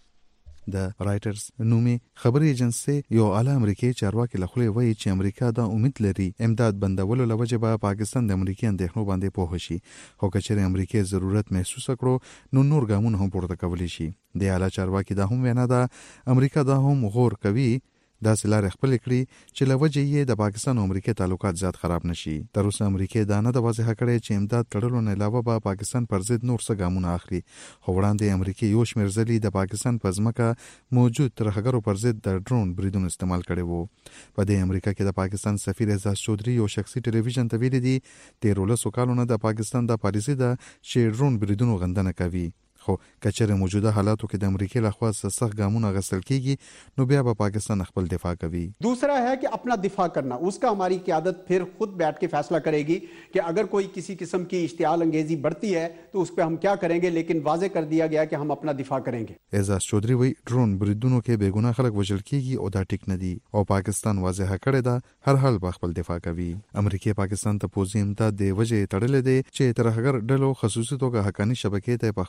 د رائټرز نومي خبري ایجنسی یو اعلی امریکایي چارواکي لخوا وایي چې امریکا دا امید لري امداد بندولو لوجه به پاکستان د امریکای اندېښنو باندې پوه شي خو کچره امریکای ضرورت محسوس کړو نو نور ګامونه هم پورته کولی شي. د اعلی چارواکي دا هم وینا ده امریکا دا هم غور کوي دا سلار خپل کړی چې لوجه یې د پاکستان او امریکای تعلقات زیات خراب نشي. تر اوسه امریکای دا نه د واضح کړی چې امداد کړلو نه علاوه به پاکستان پر ضد نور څه ګامونه اخلي. خو وړاندې امریکای یو شمېر ځلې د پاکستان په ځمکه موجود ترهګرو پر ضد د ډرون بریدونو استعمال کړي وو. په دې امریکا کې د پاکستان سفیر اعزاز چودري یو شخصي ټلویزیون ته ویلي دي 13 کالونو د پاکستان د پالیسي د چې ډرون بریدونو غندنه کوي. خو کچره موجوده حالاتو کې د امریکای لخوا سخت ګامونه غسل کیږي نو بیا به پاکستان خپل دفاع کوي. दूसरा है कि अपना दिफा करना उसका हमारी क़यादत फिर खुद बैठ के फैसला करेगी कि अगर कोई किसी किस्म की इश्तियाल अंगेजी बढ़ती है तो उस पर हम क्या करेंगे लेकिन वाज़े कर दिया गया कि हम अपना दिफा करेंगे. एजाज चौधरी वही ड्रोन बरिदونو کې बेगुनाह خلک وژل کیږي او دا ټیک نه دي او پاکستان واضح کړی دا هر حال به خپل دفاع کوي. امریکای پاکستان ته پوځي امداد دی وجه تړلې دي چې ترهګر ډلو خصوصي توګه حقانی شبکې ته په خپل خاور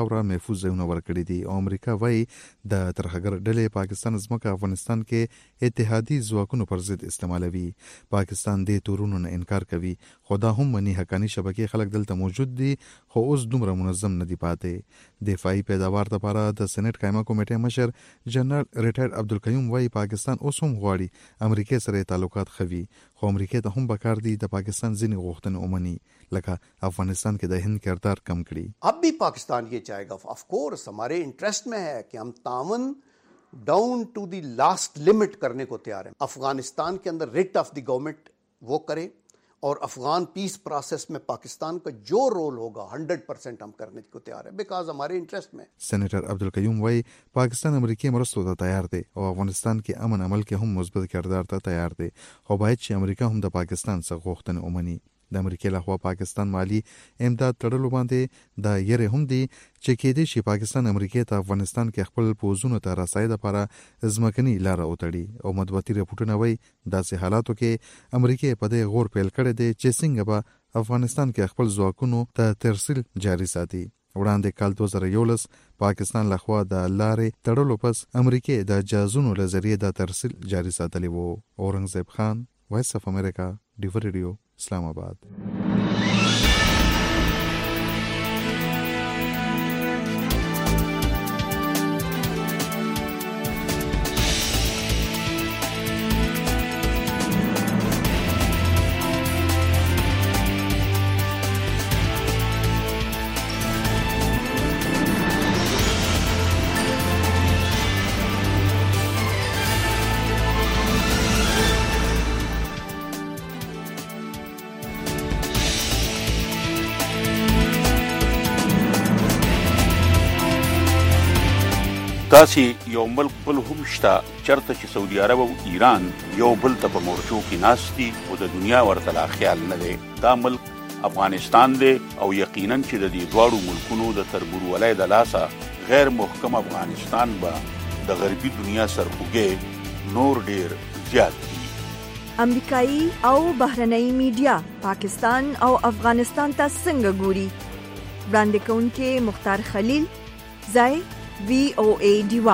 خاوره محفوظ ځایونه ورکړي دي او امریکا وايي د ترهګر ډلې پاکستان ځمکه افغانستان کې اتحادي ځواکونو پر ضد استعمالوي. پاکستان دې تورونو نه انکار کوي، خو دا هم مني حقاني شبکې خلک دلته موجود دي خو اوس دومره منظم نه دي پاتې. دفاعي پیداوار لپاره د سېنات قایمه کمیټې مشر جنرال ریټایرډ عبدالقیوم وايي پاکستان اوس هم غواړي امریکا سره تعلقات خوي، خو امریکا ته هم پکار دي د پاکستان ځینې غوښتنې ومني، لکه افغانستان کې د هند کردار کم کړي. اب بھی پاکستان یہ چاہے گا، آف کورس ہمارے انٹرسٹ میں ہے کہ ہم تعاون ڈاؤن ٹو دی لاسٹ لمٹ کرنے کو تیار ہیں. افغانستان کے اندر ریٹ آف دی گورنمنٹ وہ کرے اور افغان پیس پروسیس میں پاکستان کا جو رول ہوگا 100% ہم کرنے کو تیار ہیں بیکاز ہمارے انٹرسٹ میں. سینیټر عبدالقیوم وايي پاکستان امریکای مرستو ته تیار دی او افغانستان کې امن عمل کې هم مثبت کردار ته تیار دی، خو باید چې امریکا هم د پاکستان څخه غوښتنې ومني. د امریکای لخوا پاکستان مالی امداد تړلو باندې د یری هم دی چې کېدې شي پاکستان امریکای ته افغانستان کې خپل پوزونو ته رسایي لپاره ځمکني لار وتړي او مطبوعاتي رپورټونه وایي داسې حالاتو کې امریکای په دې غور پیل کړی دی چې څنګه به افغانستان کې خپل ځواکونو ته ترسیل جاري ساتي. وړاندې کال 2011 پاکستان لخوا د لارې تړلو پس امریکای د جازونو له ذریعې د ترسیل جاري ساتلی وو. اورنګزیب خان، وایس اف امریکا، ډیو ریډیو، اسلام آباد. داسې یو ملک بل هم شته چرته چې سعودي عرب او ایران یو بل ته په مورچو کې ناست دي او د دنیا ورته لا خیال نه دی. دا ملک افغانستان دی او یقینا چې د دې دواړو ملکونو د تربورولۍ د لاسه غیر محکم افغانستان به د غربي دنیا سرخوږی نور ډیر زیات دي. امریکایي او بهرنۍ میډیا پاکستان او افغانستان ته څنګه ګوري؟ وړاندې کوونکې مختار خلیل، ځای VOA ډیوا.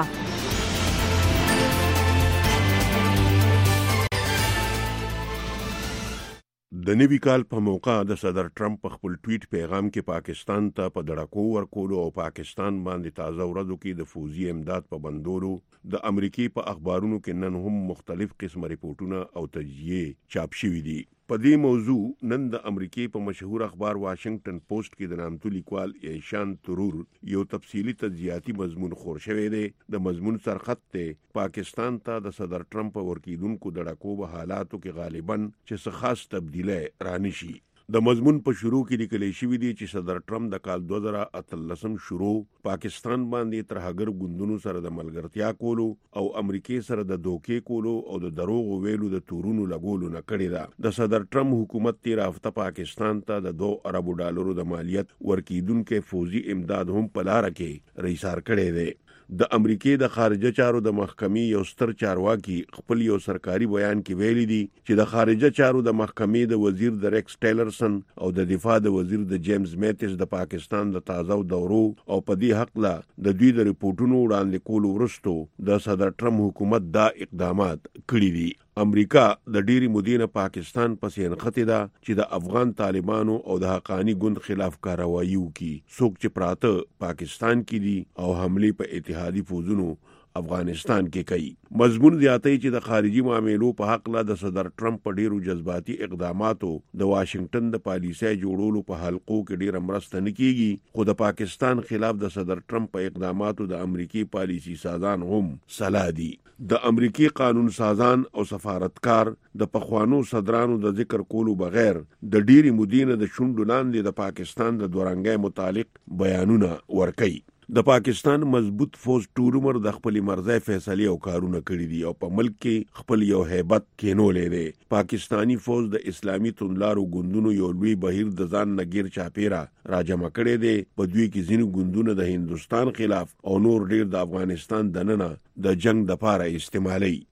د نوي کال په موقع د صدر ټرمپ په خپل ټویټ پیغام کې پاکستان ته په دړکو ورکولو او پاکستان باندې تازه ورځو کې د فوزي امداد په بندولو د امریکای په اخبارونو کې نن هم مختلف قسم ریپورتونه او تجزیې چاپ شوي دي. په دې موضوع نن د امریکای په مشهور اخبار واشنگټن پوسټ کې د نامتو لیکوال ایشان ترور یو تفصیلی تجزیاتی مضمون خور شوی دی. د مضمون سرخط ته پاکستان ته د صدر ټرمپ ورکیدونکو دړکو په حالاتو کې غالباً چې څه خاص تبدیلی رانشي. د مضمون په شروع کې لیکل شوی دی چې صدر ټرمپ د کال 2018 شروع پاکستان باندې ترهګر ګوندونو سره د ملګرتیا کولو او امریکای سره د دوکې کولو او د دروغ ویلو د تورونو لګولو نه کړی دا. د صدر ټرمپ حکومت تیر هفته پاکستان ته د $2 ارب د مالیت ورکیدونکو فوزي امداد هم په لار کې ریسار کړی دی. د امریکای د خارجه چارو د محکمې یو ستر چارواکي خپل یو سرکاري بیان کې ویلي دي چې د خارجه چارو د محکمې د وزیر د ریکس ټیلرسن او د دفاع د وزیر د جیمز میتس د پاکستان د تازه دورو او په دې حق لا د دوی د ریپورتونو وړاندې کولو وروسته د صدر ټرمپ حکومت دا اقدامات کړي دي. امریکا د ډيري مودې پاکستان پسې نخته ده چې د افغان طالبانو او د حقانی ګوند خلاف کاروایی وکړي. څوک چې پراته پاکستان کې دي او حمله په اتحادي فوجونو افغانستان کې کوي. مضمون زیاتې چې د خارجي معاملو په حق لا د صدر ټرمپ په ډیرو جذباتي اقداماتو د واشنگټن د پالیسۍ جوړولو په حلقو کې ډیره مرسته نه کیږي، خو د پاکستان خلاف د صدر ټرمپ په اقداماتو د امریکای پالیسي سازان هم سلا دي. د امریکای قانون سازان او سفارتکار د پخوانو صدرانو د ذکر کولو بغیر د ډیری مدینه د شونډو لاندې د پاکستان د دورانګي متعلق بیانونه ورکړي. د پاکستان مضبوط فوج ټول عمر د خپل مرزه فیصله او کارونه کړی دي او په ملک کې خپل یو هیبت کینولې دي. پاکستانی فوج د اسلامي توندلارو ګوندونو یو لوی بهیر د ځان نګیر چاپیرا راجمع کړي دي. په دوی کې ځینې ګوندونه د هندستان خلاف او نور ډیر د افغانستان دننه د جنگ د پاره استعمالي.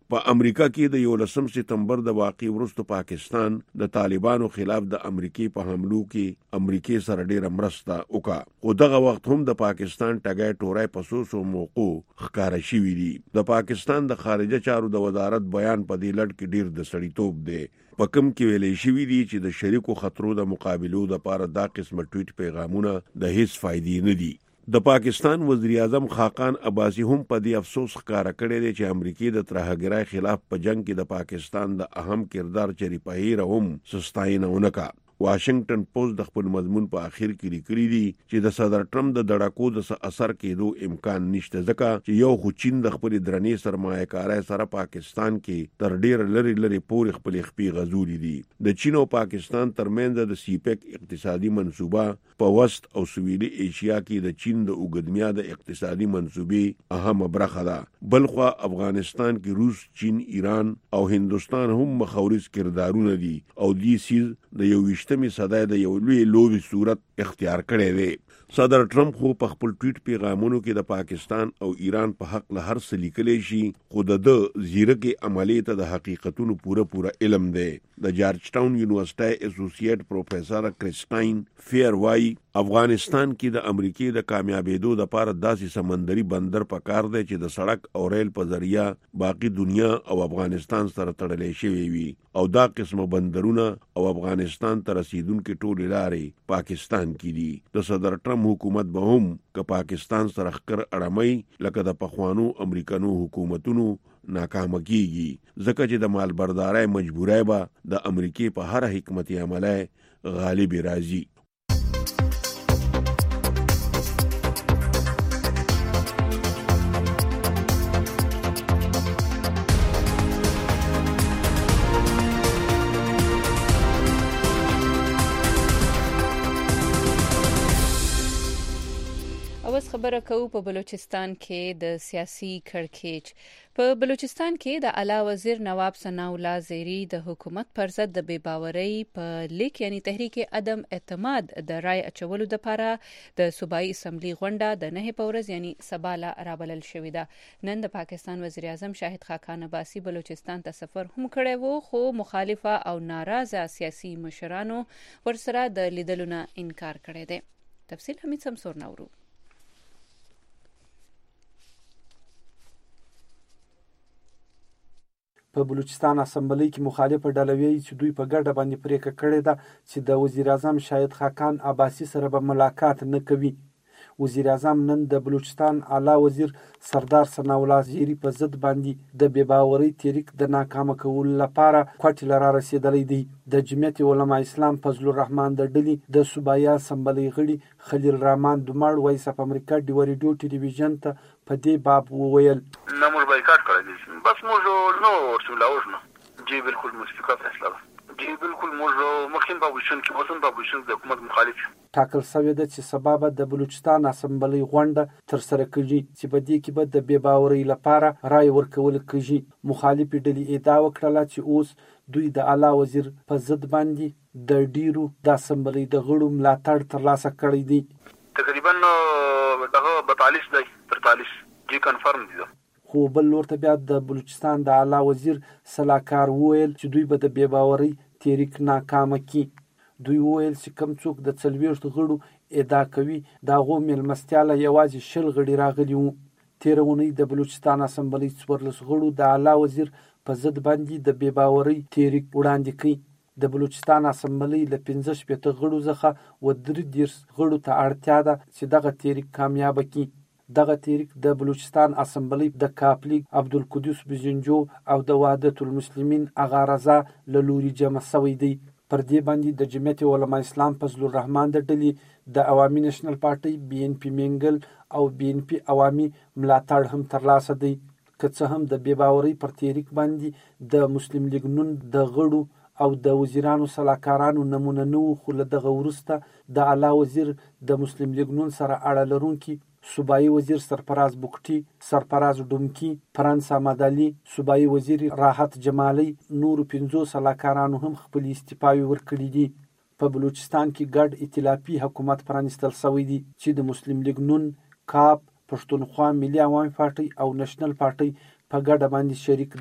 په امریکا کې د 11 سپتمبر د واقع وروسته پاکستان د طالبانو خلاف د امریکای په حملو کې امریکای سره ډیره مرسته وکړه او دغه وخت هم د پاکستان ټګای ټورای په سوسو موقو ښکارا شوی دی. د پاکستان د خارجه چارو د وزارت بیان په دې لړ کې ډیر د سړیتوب دی. په کوم کې ویلې شوی دی چې د شریکو خطرو د مقابلو لپاره دا قسمه ټویټ پیغامونه د هیڅ فائدې نه دي. د پاکستان وزیر اعظم خاقان عباسی هم په دې افسوس ښکارا کړی دی چې امریکای د ترهګرۍ خلاف په جنگ کې د پاکستان د اهم کردار چری په هیر هم سستاینه ونکا. واشنگټن پوسټ د خپل مضمون په اخر کې لیکلي دي چې د صدر ټرمپ د دړکو د اثر کېدو امکان نشته ځکه چې یو خو چین د خپل درنې سرمایه‌کارۍ سره پاکستان کې تر ډیر لري پورې خپل خپې غزولې دي. د چین او پاکستان ترمنځ د سیپیک اقتصادي منصوبه په وست او سویلي ایشیا کې د چین د اوګدمیاده اقتصادي منصوبې اهم برخه ده. بلخوا افغانستان کې روس، چین، ایران او هندستان هم مخاورز کردارونه دي او دې سیز د یو می صدای د یو لوی لوبي صورت اختیار کړی دی. صدر ټرمپ خو په خپل ټویټ پیغامونو کې د پاکستان او ایران په حق له هر څه لیکلی شي خو د زیرکې عملی ته د حقیقتونو پوره علم دی. د جارج ټاون یونیورسيټي اسوسییټ پروفیسور کرسټاین فیر وايي افغانستان کې د امریکای د کامیابېدو لپاره داسې سمندري بندر پکار دی چې د سړک او ریل په ذریعہ باقی دنیا او افغانستان سره تړلې شوی وي او دا قسمه بندرونه او افغانستان ته رسیدونکو ټول لارې پاکستان کې دي. د صدر ټرمپ حکومت به هم که پاکستان سره خکر اړمای لکه د پخوانو امریکانو حکومتونو ناکام کیږي ځکه چې د مالبردارۍ مجبورای به د امریکای په هر حکمت عملای غالب راځي. خبره کوو په بلوچستان کې د سیاسي کړکېچ. په بلوچستان کې د اعلی وزیر نواب ثناء الله زیری د حکومت پر ضد د بېباورۍ په لیک یعنی تحریک عدم اعتماد د رای اچولو لپاره د صوبایي اسمبلی غونډه د 9 په ورځ یعنی سبا لا رابلل شوې ده. نن د پاکستان وزیر اعظم شاهد خاقان عباسی بلوچستان ته سفر هم کړی وو خو مخالفه او ناراضه سیاسي مشرانو ورسره د لیدلو نه انکار کړی دی. تفصیل حمید سمسور نورو. په بلوچستان اسمبلی کې مخالفه ډله وی چې دوی په ګډه باندې پریکړه کړې ده چې د وزیر اعظم شاهد خاقان عباسی سره به ملاقات نه کوي. وزیر اعظم نن د بلوچستان اعلی وزیر سردار ثناء الله زیری په ضد باندې د بېباورۍ تحریک د ناکامه کولو لپاره کوټې لاره رسیدلی دی. د جمعیت علما اسلام فضل الرحمن د ډلې د صوبایي اسمبلی غړي خلیل الرحمن دومړ وایس اف امریکا دی ریډیو ټلویزیون ته په دې باب وویل نه موږ بایکاټ کړی بس موږ نو ورسولاوش نه جی بالکل مشفقه فیصله جی بالکل موږ مخکې په پوزیشن کې اوسم په پوزیشن د حکومت مخالف ټاکل شوې ده چې سبب د بلوچستان اسمبلی غونډه تر سره کیږي چې په دې کې به د بېباورۍ لپاره رای ورکول کیږي. مخالف ډلې ادعا وکړه چې اوس دوی د اعلی وزیر په ضد باندې د ډیرو د اسمبلی د غړو ملاتړ ترلاسه کړی دی. تقریبا دغه 42 دی 43 جی کنفرم دي. خو بل لور ته بیا د بلوچستان د اعلی وزیر سلاکار وویل چې دوی به د بېباورۍ تحریک ناکامه کی. دوی وویل چې کم څوک د 40 غړو ادعا کوي دا غو ملمستیا له یوازې 10 غړي راغلي وو. تیره اونۍ د بلوچستان اسمبلی 14 غړو د اعلی وزیر په ضد باندې د بېباورۍ تحریک وړاندې کړی. د بلوچستان اسمبلی له 15 غړو څخه و 30 غړو ته اړتیا ده چې دغه تحریک کامیاب کړي. دغه تحریک د بلوچستان اسمبلی د کاپلیک عبدالقدوس بزنجو او د وحدت المسلمین اغا رضا له لوري جمع شوی دی. پر دې باندې د جمعیت علما اسلام فضل الرحمن د ډلې د عوامي نېشنل پارټي BNP منګل او BNP عوامي ملاتړ هم ترلاسه دی. که څه هم د بېباورۍ پر تحریک باندې د مسلم لیگ نون د غړو او د وزیرانو سلاکارانو نمونه نه وو خو له دغه وروسته د اعلی وزیر د مسلم لیگ نون سره اړه لرونکي صوبایي وزیر سرفراز بوکټي، سرفراز ډومکی، فرانس احمدعلي، صوبایي وزیر راحت جمالي نور 15 سلاکارانو هم خپل استعفاوې ورکړي دي. په بلوچستان کې ګډ ائتلافي حکومت پرانستل شوی دی چې د مسلم لیگ نون، کاپ، پښتونخوا ملي عوامي پارټي او نېشنل پارټي په ګډه باندې شریک دی.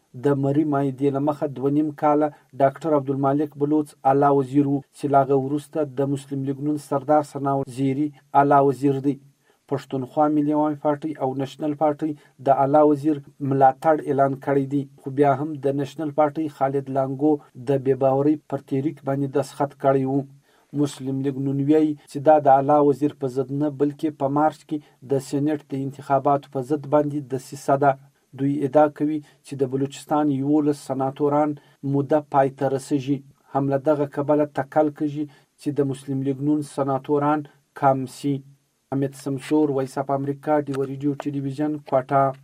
د مری مایدې له مخه 2.5 کاله ډاکټر عبدالمالک بلوچ اعلی وزیر وو چې له هغه وروسته د مسلم لیګ نون سردار ثناء زیری اعلی وزیر دی. پښتونخوا ملي عوامي پارټي او نېشنل پارټي د اعلی وزیر ملاتړ اعلان کړی دی، خو بیا هم د نېشنل پارټي خالد لانګو د بې باورۍ پر تحریک باندې دستخط کړی وو. مسلم لیګ نون وایي چې دا د اعلی وزیر په ضد نه بلکې په مارچ کې د سېنات د انتخاباتو په ضد باندې دسیسه ده. دوی ادعا کوي چې د بلوچستان 11 سناتوران موده پای ته رسیږي. هم له دغه کبله تکل کوي چې د مسلم لیګ نون سناتوران کم سي. حمید سمسور، وایس اف امریکا، ډیو ریډیو ټلویزیون، کوټه.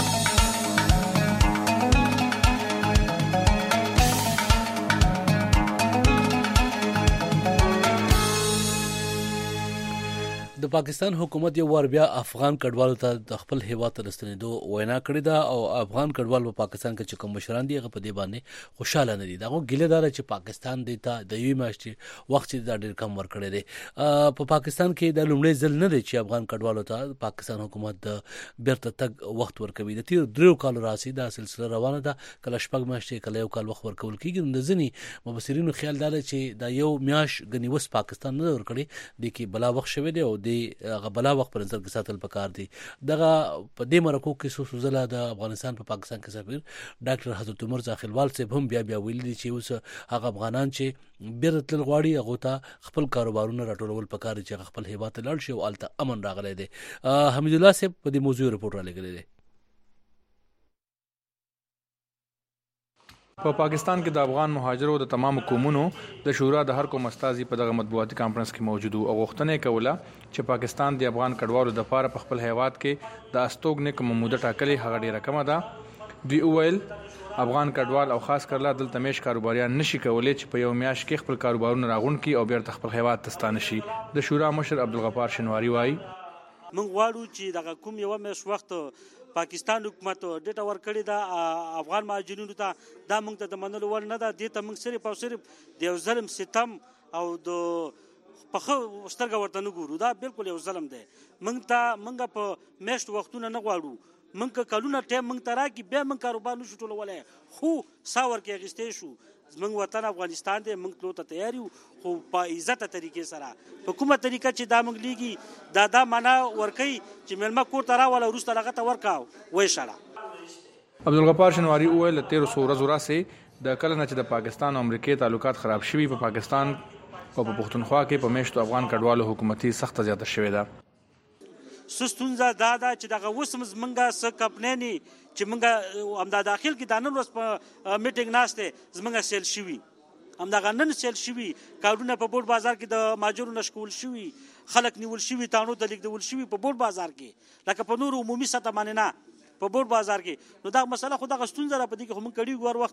د پاکستان حکومت یو وار بیا افغان کډوالو ته د خپل هیواد ته رسېدو وینا کړې ده او افغان کډوال په پاکستان کې چې کوم مشران دي هغه په دې باندې خوشاله نه دي. دغه ګیله دار چې پاکستان د یوې میاشتې وخت چې ډېر کم ورکړی دی. په پاکستان کې د لومړي ځل نه دی چې افغان کډوالو ته پاکستان حکومت د بیرته تګ وخت ورکوي. د تیر 3 کالو راځي دا سلسله روانه ده، کله 4 میاشتې کله 1 کال وخت ورکول کیږي. د ځینې مبصرینو خیال دا چې دا یو میاش غنی وس پاکستان نه ورکړي د کې بلا وخت شوی دی او د غبلا وخت پر نظر کې ساتل پکار دي. دغه په دې مرکو کې سوزله د افغانستان په پاکستان کې سفیر ډاکټر حضرت عمر زاخیلوال صاحب هم بیا ویل دي چې اوس هغه افغانان چې بیرته تل غواړي هغه ته خپل کاروبارونه راټولول پکار دي چې خپل هیواد ته لاړ شي او الته امن راغلی دی. حمید الله صاحب په دې موضوع رپورټ را لګلی دی. په پاکستان کې د افغان مهاجرو د تمام قومونو د شورا د هر قوم استازي په دغه مطبوعاتي کانفرنس کې موجود او غوښتنه کوله چې پاکستان د افغان کډوالو د لپاره په خپل هیواد کې د استوګنې کوم موده ټاکلې هغه ډیره کمه ده. دوی وویل افغان کډوال او خاص کر لا دلته میش کاروباریان نشي کولای چې په یو میاش کې خپل کاروبارونه راغون کړي او بیرته خپل هیواد ته ستانه شي. د شورا مشر عبدالغفار شنواری وایي موږ غواړو چې دغه کوم یو میش وخت پاکستان حکومت ډیټا ورکړی دا افغان مهاجرینو ته دا موږ ته د منلو وړ نه ده. دې ته موږ صرف او صرف د یو ظلم ستم او د پخه سترګه ورته نه ګورو. دا بالکل یو ظلم دی. موږ په میشت وختونه نه غواړو. موږ کلونه ټایم موږ ته راکړي بیا موږ کاروبار نشو ټولولی، خو ساور کې اخیستی شو. زموږ وطن افغانستان دی، موږ تلو ته تیار یو، خو په عزت طریقې سره په کومه طریقه چې دا موږ لیږي دا معنا ورکوي چې میلمه کور ته راوله وروسته هغه ته ورکاو وایي شړه. عبدالغفار شنواری وویل له 1300 ورځو راسې د کله نه چې د پاکستان او امریکې تعلقات خراب شوي په پاکستان او په پښتونخوا کې په میشتو افغان کډوالو حکومتي سخته زیاته شوې ده. ستونزه دا ده چې دغه اوس زمونږ څه کمپنۍ چې موږ همدا داخل کې دا نن ورځ په میټینګ ناست دی زمونږ سیل شوي، همدغه نن سیل شوي کارونه په بورډ بازار کې د ماجرو نشکول شوي، خلک نیول شوي، تانو ته لیږدول شوي په بورډ بازار کې لکه په نورو عمومي سطح باندې نه په بورډ بازار کې. نو دا مسله خو دغه ستونزه را په دې کې خو موږ کړي ور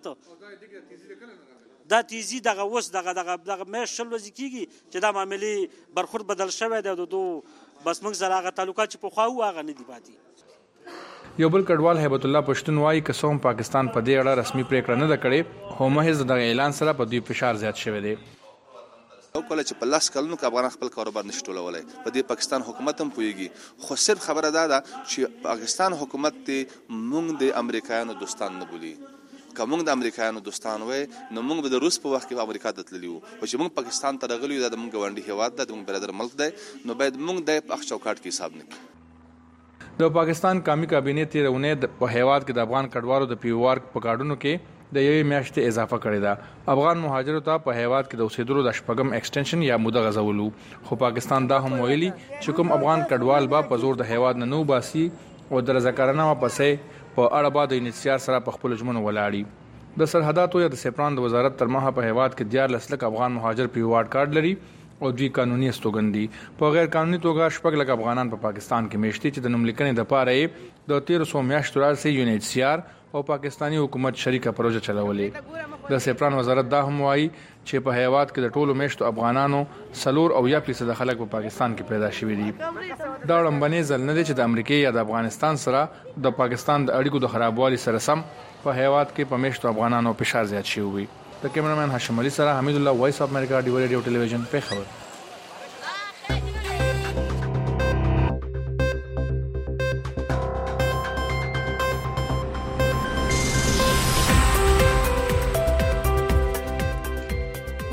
وخت دا تیزی دغه اوس دغه مې شل ورځې کېږي چې دا معاملې برخورد بدل شوی دی. دو بس موږ سره هغه تعلقات چې پخوا وو هغه نه دي پاتې. یو بل کډوال هیبت الله پښتون وایي که څوم پاکستان په دې اړه رسمي پریکړه نه ده کړې، خو محض دغه اعلان سره په دوی فشار زیات شوی دی. او کله چې په لاس کلونو کې افغانان خپل کاروبار نشي ټولولی، په دې پاکستان حکومت هم پوهیږي، خو صرف خبره دا ده چې پاکستان حکومت ته موږ د امریکایانو دوستان نه بولي. که موږ د امریکایانو دوستان وای نو موږ به د روس په وخت کې امریکا ته تللی وو، خو چې موږ پاکستان ته راغلي یو دا د موږ ګاونډي هیواد ده، د موږ برادر ملک دی، نو باید موږ د په چوکاټ کې حساب نه کړو. د پاکستان قومي کابینې تیر اونۍ په هیواد کې د افغان کډوالو د پیوار په کارډونو کې د یوې میاشتې اضافه کړې ده. افغان مهاجرو ته په هیواد کې د اوسېدلو د شپږم ایکسټنشن یا موده غځولو، خو پاکستان دا هم ویلي چې کوم افغان کډوال به په زور د هیواد نه نو باسي او د رضاکارانه پسې په اړه به د انتظار سره په خپل ژمنو ولاړي. د سرحداتو یا د سپران د وزارت تر مخه په هیواد کې 14 لک افغان مهاجر پیوار کارت لري او دوی قانوني استوګن دي. په غیر قانوني توګه 6 لک افغانان په پاکستان کې میشتي چې د نوملیکنې د پاره د 1300 میاشتو راځي UNHCR او پاکستانی حکومت شریکه پروژه چلولې. د سپران وزارت دا هم وایي چې په هیواد کې د ټولو میشتو افغانانو 4% خلک په پاکستان کې پیدا شوي دي. دا لومبني ځل نه دی چې د امریکا یا د افغانستان سره د پاکستان د اړیکو د خرابوالي سره سم په هیواد کې په میشتو افغانانو فشار زیات شوی وي. د کیمرمن هاشم علي سره حمید الله، وایس اف امریکا، ډیو ریډیو ټلویزیون، پیښور.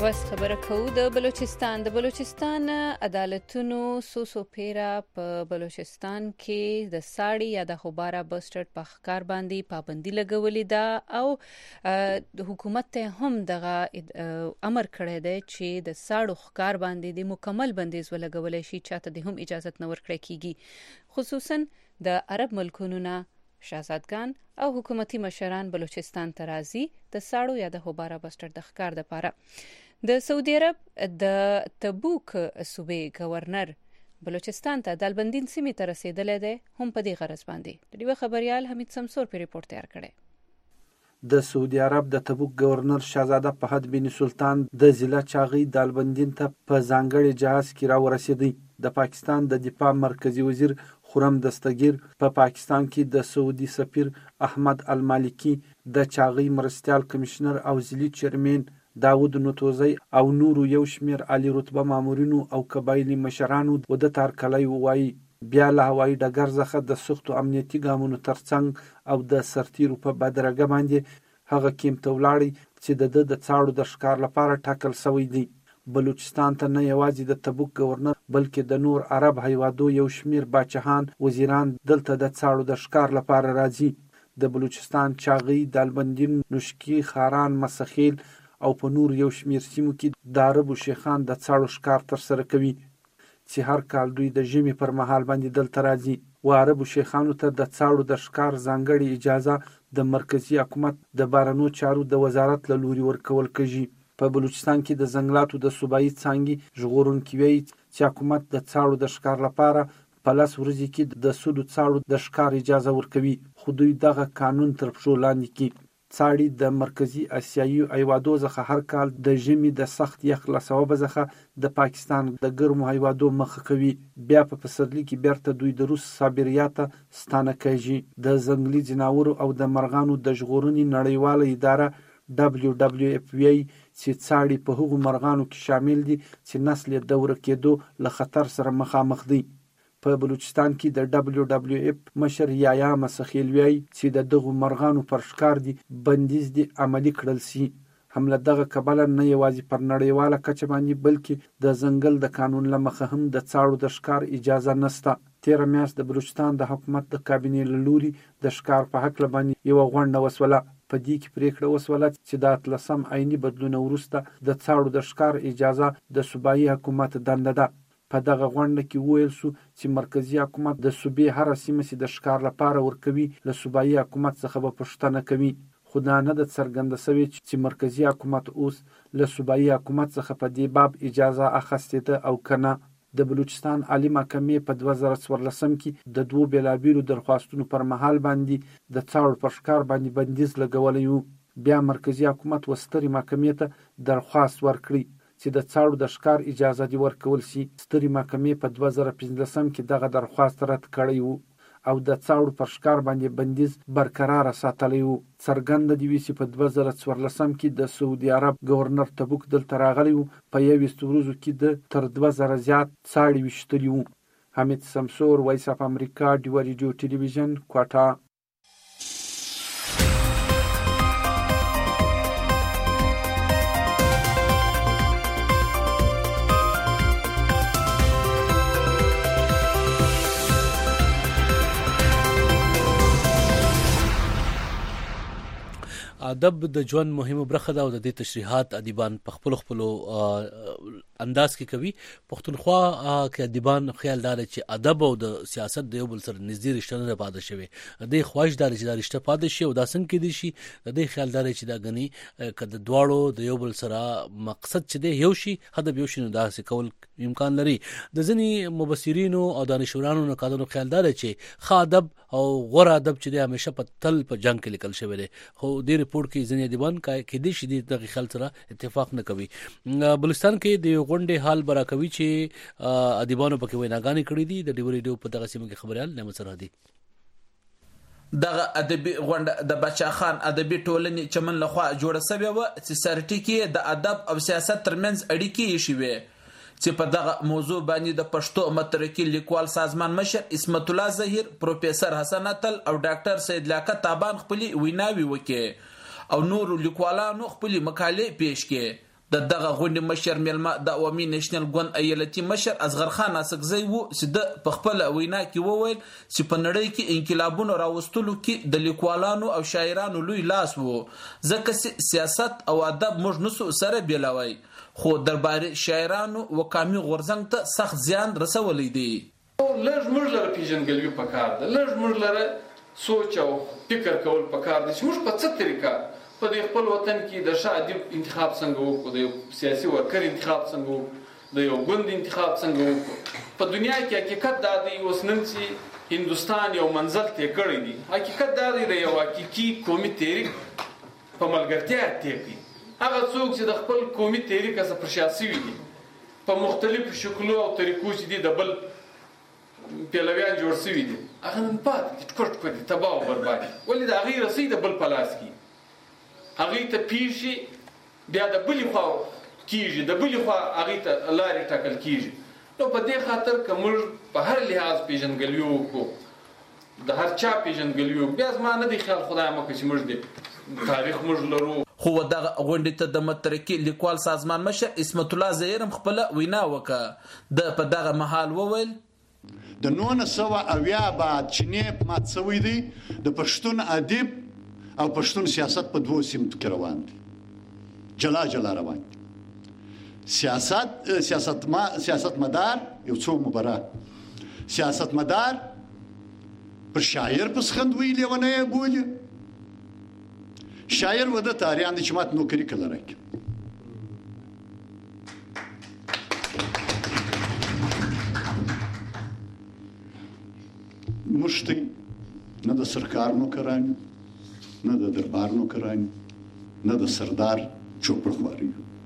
وس خبره کوو د بلوچستان عدالتونو سوسو پیرا په بلوچستان کې د ساړي یا د خبره بسټر په ښکار باندې پابندي لګولې ده او د حکومت ته هم دغه امر کړی دی چې د ساړو ښکار باندې د مکمل بندیز ولګولې شي چاته د هم اجازه نه ورکړي کیږي خصوصا د عرب ملکونو نه شاهزادګان او حکومتي مشران بلوچستان ته راځي د ساړو یا د خبره بسټر د ښکار لپاره د سعودي عرب د تبوک صوبې گورنر بلوچستان ته د البندین سیمې ته رسیدلی دی هم په دې غرض باندې د ډیوه خبريال حمید سمسور په ریپورت تیار کړی د سعودي عرب د تبوک گورنر شاهزاده فهد بن سلطان د ضلع چاغي د البندین ته په ځانګړي جهاز کې راورسېدی د پاکستان د دفاع مرکزی وزیر خرم دستگیر په پاکستان کې د سعودي سفیر احمد المالکی د چاغي مرستیال کمشنر او ضلعي چیرمن داود نوتوزی او نورو یو شمیر عالی رتبه مامورینو او قبایلی مشرانو د تارکلای وای بیا له هوایي ډګر څخه د سختو امنیتي ګامونو ترڅنګ او د سرتیرو په بدرګه باندې هغه کیمپ ته ولاړی چې د څاړو د ښکار لپاره ټاکل شوی دی بلوچستان ته نه یوازې د تبوک گورنر بلکې د نور عرب هیوادو یو شمیر باچهان وزیران دلته د څاړو د ښکار لپاره راځي د بلوچستان چاغي د البندین نشکی خاران مسخیل او په نور یو شمیر سیمو کې د عربو شیخان د څاړو ښکار ترسره کوي چې هر کال دوی د ژمي پر مهال باندې دلته راځي و عربو شیخانو ته د څاړو د ښکار ځانګړې اجازه د مرکزی حکومت د بارنو چارو د وزارت له لوري ورکول کېږي په بلوچستان کې د ځنګلاتو د صوبایي څانګې ژغورونکي وایي چې حکومت د څاړو د ښکار لپاره په لس ورځې کې د سلو څاړو د ښکار اجازه ورکوي خو دوی دغه قانون تر پښو لاندې کړي څاړي د مرکزی اسیایي هیوادو څخه هر کال د ژمي د سخت یخ له سببه څخه د پاکستان د ګرمو هیوادو مخه کوي بیا په پسرلي کې بیرته دوی د روس سایبریا ته ستانه کیږي د ځنګلي ځناورو او د مرغانو د ژغورنې نړیواله اداره WWF وی چې څاړي په هغو مرغانو کې شامل دي چې نسل یې د ورک کېدو له خطر سره مخامخ دي په بلوچستان کې د WWF مشر یایا مسخیل وی چې د دغو مرغانو پر ښکار دي بندیز دي عملی کړل شي هم له دغه کبله نه یوازې پر نړیواله کچه باندې بلکې د ځنګل د قانون له مخه هم د څاړو د ښکار اجازه نشته تیره میاشت د بلوچستان د حکومت د کابینې له لوري د ښکار په هکله باندې یوه غونډه وسوله په دې کې پریکړه وسوله چې د 18 عیني بدلونه وروسته د څاړو د ښکار اجازه د صوبایي حکومت دنده ده په دغه غونډه کې ویل شو چې مرکزی حکومت د صوبې هر سیمه چې د ښکار لپاره ورکوي له صوبایي حکومت څخه به پوښتنه کوي خو دا نه د څرګنده شوی چې مرکزی حکومت اوس له صوبایي حکومت څخه په دې باب اجازه اخیستې ده او کنه د بلوچستان عالی محکمې په 2014 کې د دوه بیلابیلو درخواستونو پر مهال باندې د څاړو پر ښکار باندې بندیز لګولی و بیا مرکزی حکومت وسترې محکمې ته درخواست ورکړي چې د څاړو د ښکار اجازه دې ورکول شي سترې محکمې په 2015 کې دغه درخواست رد کړی و او د څاړو پر ښکار باندې بندیز برقرار ساتلی و څرګنده دې وي چې په 2014 کې د سعودي عرب گورنر تبوک دلته راغلی و په 21 ورځو کې د تر 2000 زیات څاړي ویشتلي وو حمید سمسور وایس اف امریکا ډیو ریډیو ټلویزیون کوټه ادب د ژوند مهمه برخه ده او د دې تشریحات ادیبان په خپل انداز کې کوي پښتونخوا کې ادیبان خیال دار چې ادب او د سیاست د یو بل سره نږدې رشتہ نه پاتې شوی د خواهش دار چې دا رشتہ پاتې شي او دا څنګه کې دي شي د دې خیال دار چې دا غني کده دواړو د یو بل سره مقصد چې دی یو شي هدف یو شي نو دا څه کول امکان لري د ځنی مبصرینو او دانشورانو نه کادو خیال دار چې ښه ادب او غوره ادب چې دی همیشه په تل په جنگ کې لیکل شوی دی خو د ریپورت کې ځنی ادیبان کې دي شي د خیال سره اتفاق نه کوي بلوچستان کې د غونډې حال برا کوي چې ادیبانو پکې ویناګانې کړې دي د ډیو ریډیو په دغه سیمه کې خبريال نعمت سرحدي دغه ادبي غونډه د بچا خان ادبي ټولنې چمن لخوا جوړه شوې و چې سرټی کې د ادب او سیاست ترمنځ اړیکې شوي چې په دغه موضوع باندې د پښتو مترقي لیکوال سازمان مشر اسمت الله ظهیر پروفیسور حسن اتل او ډاکټر سید لیاقت تابان خپل ویناوي وکړي او نور لیکوالانو خپل مقالې پیش کړي د دغه غونډې مشر میلمه د عوامي نېشنل ګوند ایالتي مشر اصغر خان اسکزی وو چې د په خپل وینا کې وویل چې په نړۍ کې انقلابونو راوستلو کې د لیکوالانو او شاعرانو لوی لاس وو ځکه سیاست او ادب موږ نسو سره بیلوي خو درباري شاعرانو وقامي غورځنګ ته سخت زیان رسولی دی. لږ موږ لره پیژندګلوي پکار ده، لږ موږ لره سوچ او فکر کول پکار دي چې موږ په څه طریقه په دې خپل وطن کې د ښه ادیب انتخاب څنګه وکړو، د یو سیاسي ورکر انتخاب څنګه وکړو، د یو ګوند انتخاب څنګه وکړو. په دنیا کې حقیقت دا دی اوس نن چې هندوستان یو منزل طی کړی دی، حقیقت دا دی د یو حقیقي قومي تحریک په ملګرتیا طی کړي. هغه څوک چې د خپل قومي تحریک څخه پر شا سوي دي په مختلفو شکلو او طریقو چې دي د بل پیلویان جوړ سوي دي، هغه نن پاتې دي ټکر ټکر دي، تباه او برباد دي. ولې د هغې رسۍ د بل په لاس کې هغې ته پیښي بیا د بلې خوا کېږي، د بلې خوا هغې ته لارې ټاکل کېږي. نو په دې خاطر که موږ په هر لحاظ پیژندګلوي وکړو، د هر چا پیژندګلوي وکړو، بیا زما نه دی خیال خدای مکړي چې موږ د تاریخ موږ لرو. خو دغه غونډې ته د مترقي لیکوال سازمان مشر اسمت الله زهیر هم خپله وینا وکړه. د په دغه مهال وویل د 1980 بعد چې مات شوی دی د پښتون ادیب او پښتون سیاست په دوو سیمو کې روان دي، جلا جلا روان دي. سیاست مدار یو څو مبره سیاست مدار پر شاعر پس خند وی لیونه بولی شاعر وده تاریان دي چې مات نوکری کله راکې مشتي نه د سرکار نوکران نه د دربار نوکران نه د سردار چوپړ خواري.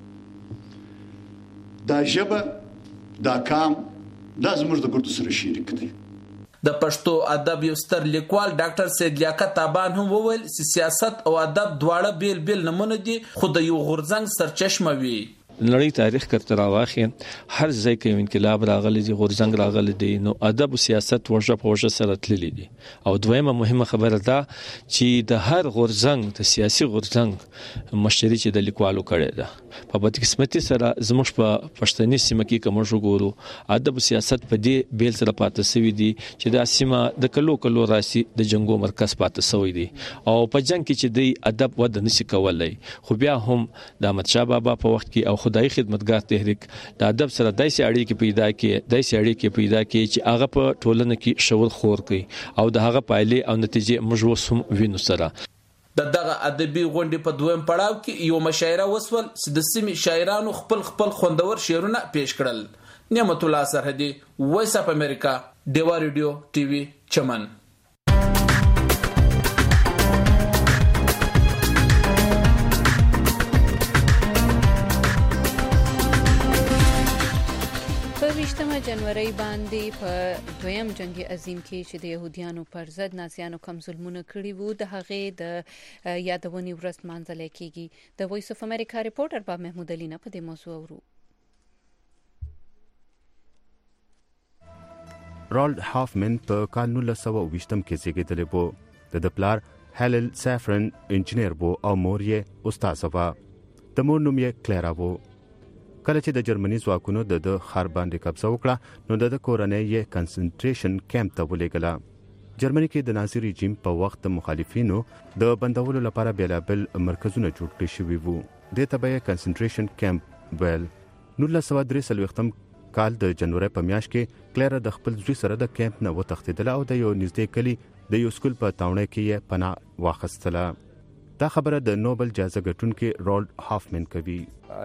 دا ژبه دا کام دا زموږ د ګردو سره شریک دی. د پښتو ادب یو ستر لیکوال ډاکټر سید لیاقت تابان هم وویل چې سیاست او ادب دواړه بیل بیل نمونه دي خو د یو غورځنګ سرچشمه وي. نړۍ تاریخ کړه راواخې هر ځای کې انقلاب راغلی دی، غورځنګ راغلی دی، نو ادب او سیاست ورژه په ورژه سره تللی دي. او دویمه مهمه خبره ده چې د هر غورځنګ د سیاسي غورځنګ مشري چې د لیکوالو کړي ده په بدقسمتي سره زموږ په پښتني سیمه کې کوم وګورو ادب او سیاست په دې بیل سره پاتې سوي دي چې د سیمه د کلو راسي د جنگو مرکز پاتې سوی دي او په جنگ کې چې د ادب ود نشي کولای. خو بیا هم د احمد شاه بابا په وخت کې او خدای خدمتګار تحریک د ادب سره داسې اړیکې پیدا کړي چې هغه په ټولنه کې شعور خور کړي او د هغه پایلې او نتیجې موږ اوس هم وینو. سره د دغه ادبي غونډې په دویم پړاو کې یو مشاعره وسول چې د سیمې شاعرانو خپل خوندور شعرونه پیش کړل. نعمت الله سرحدي، وایس اف امریکا، ډیوا ریډیو ټي وي، چمن. جنوري باندې په دویم جنگي عظیم کې چې د يهوديانو پر ضد نازیانو کوم ظلمونه کړی وو د هغې د یادونې ورځ مانځل کېږي. د وایس اف امریکا ریپورټر باب محمود علي نه په دې موضوع ورو. رالډ هافمن په کال 1920 کې زیږېدلی و. د پلار هیلل سافرن انجینر و او مور یې استاد و. د مور نوم یې کلیرا و. کله چې د جرمني ځواکونو د ښار باندې قبضه وکړه نو د کورنۍ یې کنسنټریشن کیمپ ته ولېږله. جرمني کې د نازي رژیم په وخت د مخالفینو د بندولو لپاره بیلابل مرکزونه جوړ کړي شوي وو. دې ته به یې کنسنټریشن کیمپ ویل. 1943 کال د جنوري په میاشت کې کلیرا د خپل زوی سره د کیمپ نه وتښتېدله او د یو نږدې کلي د یو سکول په تاونه کې یې پناه واخیستله. دا خبره د نوبل جایزه ګټونکي رالډ هافمن کوي.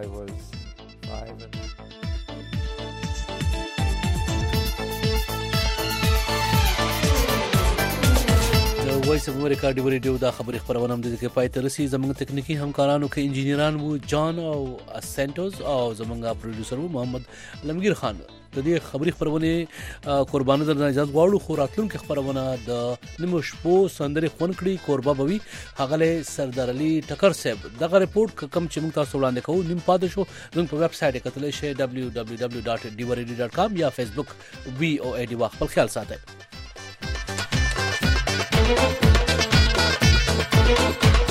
وایس اف امریکا ډیو ریډیو دا خبري خبرونه هم د کې پای ته رسي. زموږ تکنیکی همکارانو کې انجینران وو جان او سنټوز او زموږ پروډوسر وو محمد لمگیر خان. د دې خبري خبرونه قربانو درنه اجازه غواړو خو راتلونکو خبرونه د نیمو شپو سندري خون کړي قربا بوي هغه سردار علي ټکر صاحب. دغه ریپورت کوم چې موږ تاسو وړاندې کوو نیم پاده شو زموږ په ویب سټ کې کتلی شئ www.diwaready.com یا فیسبوک VOA ډیوا. خپل خیال ساتئ.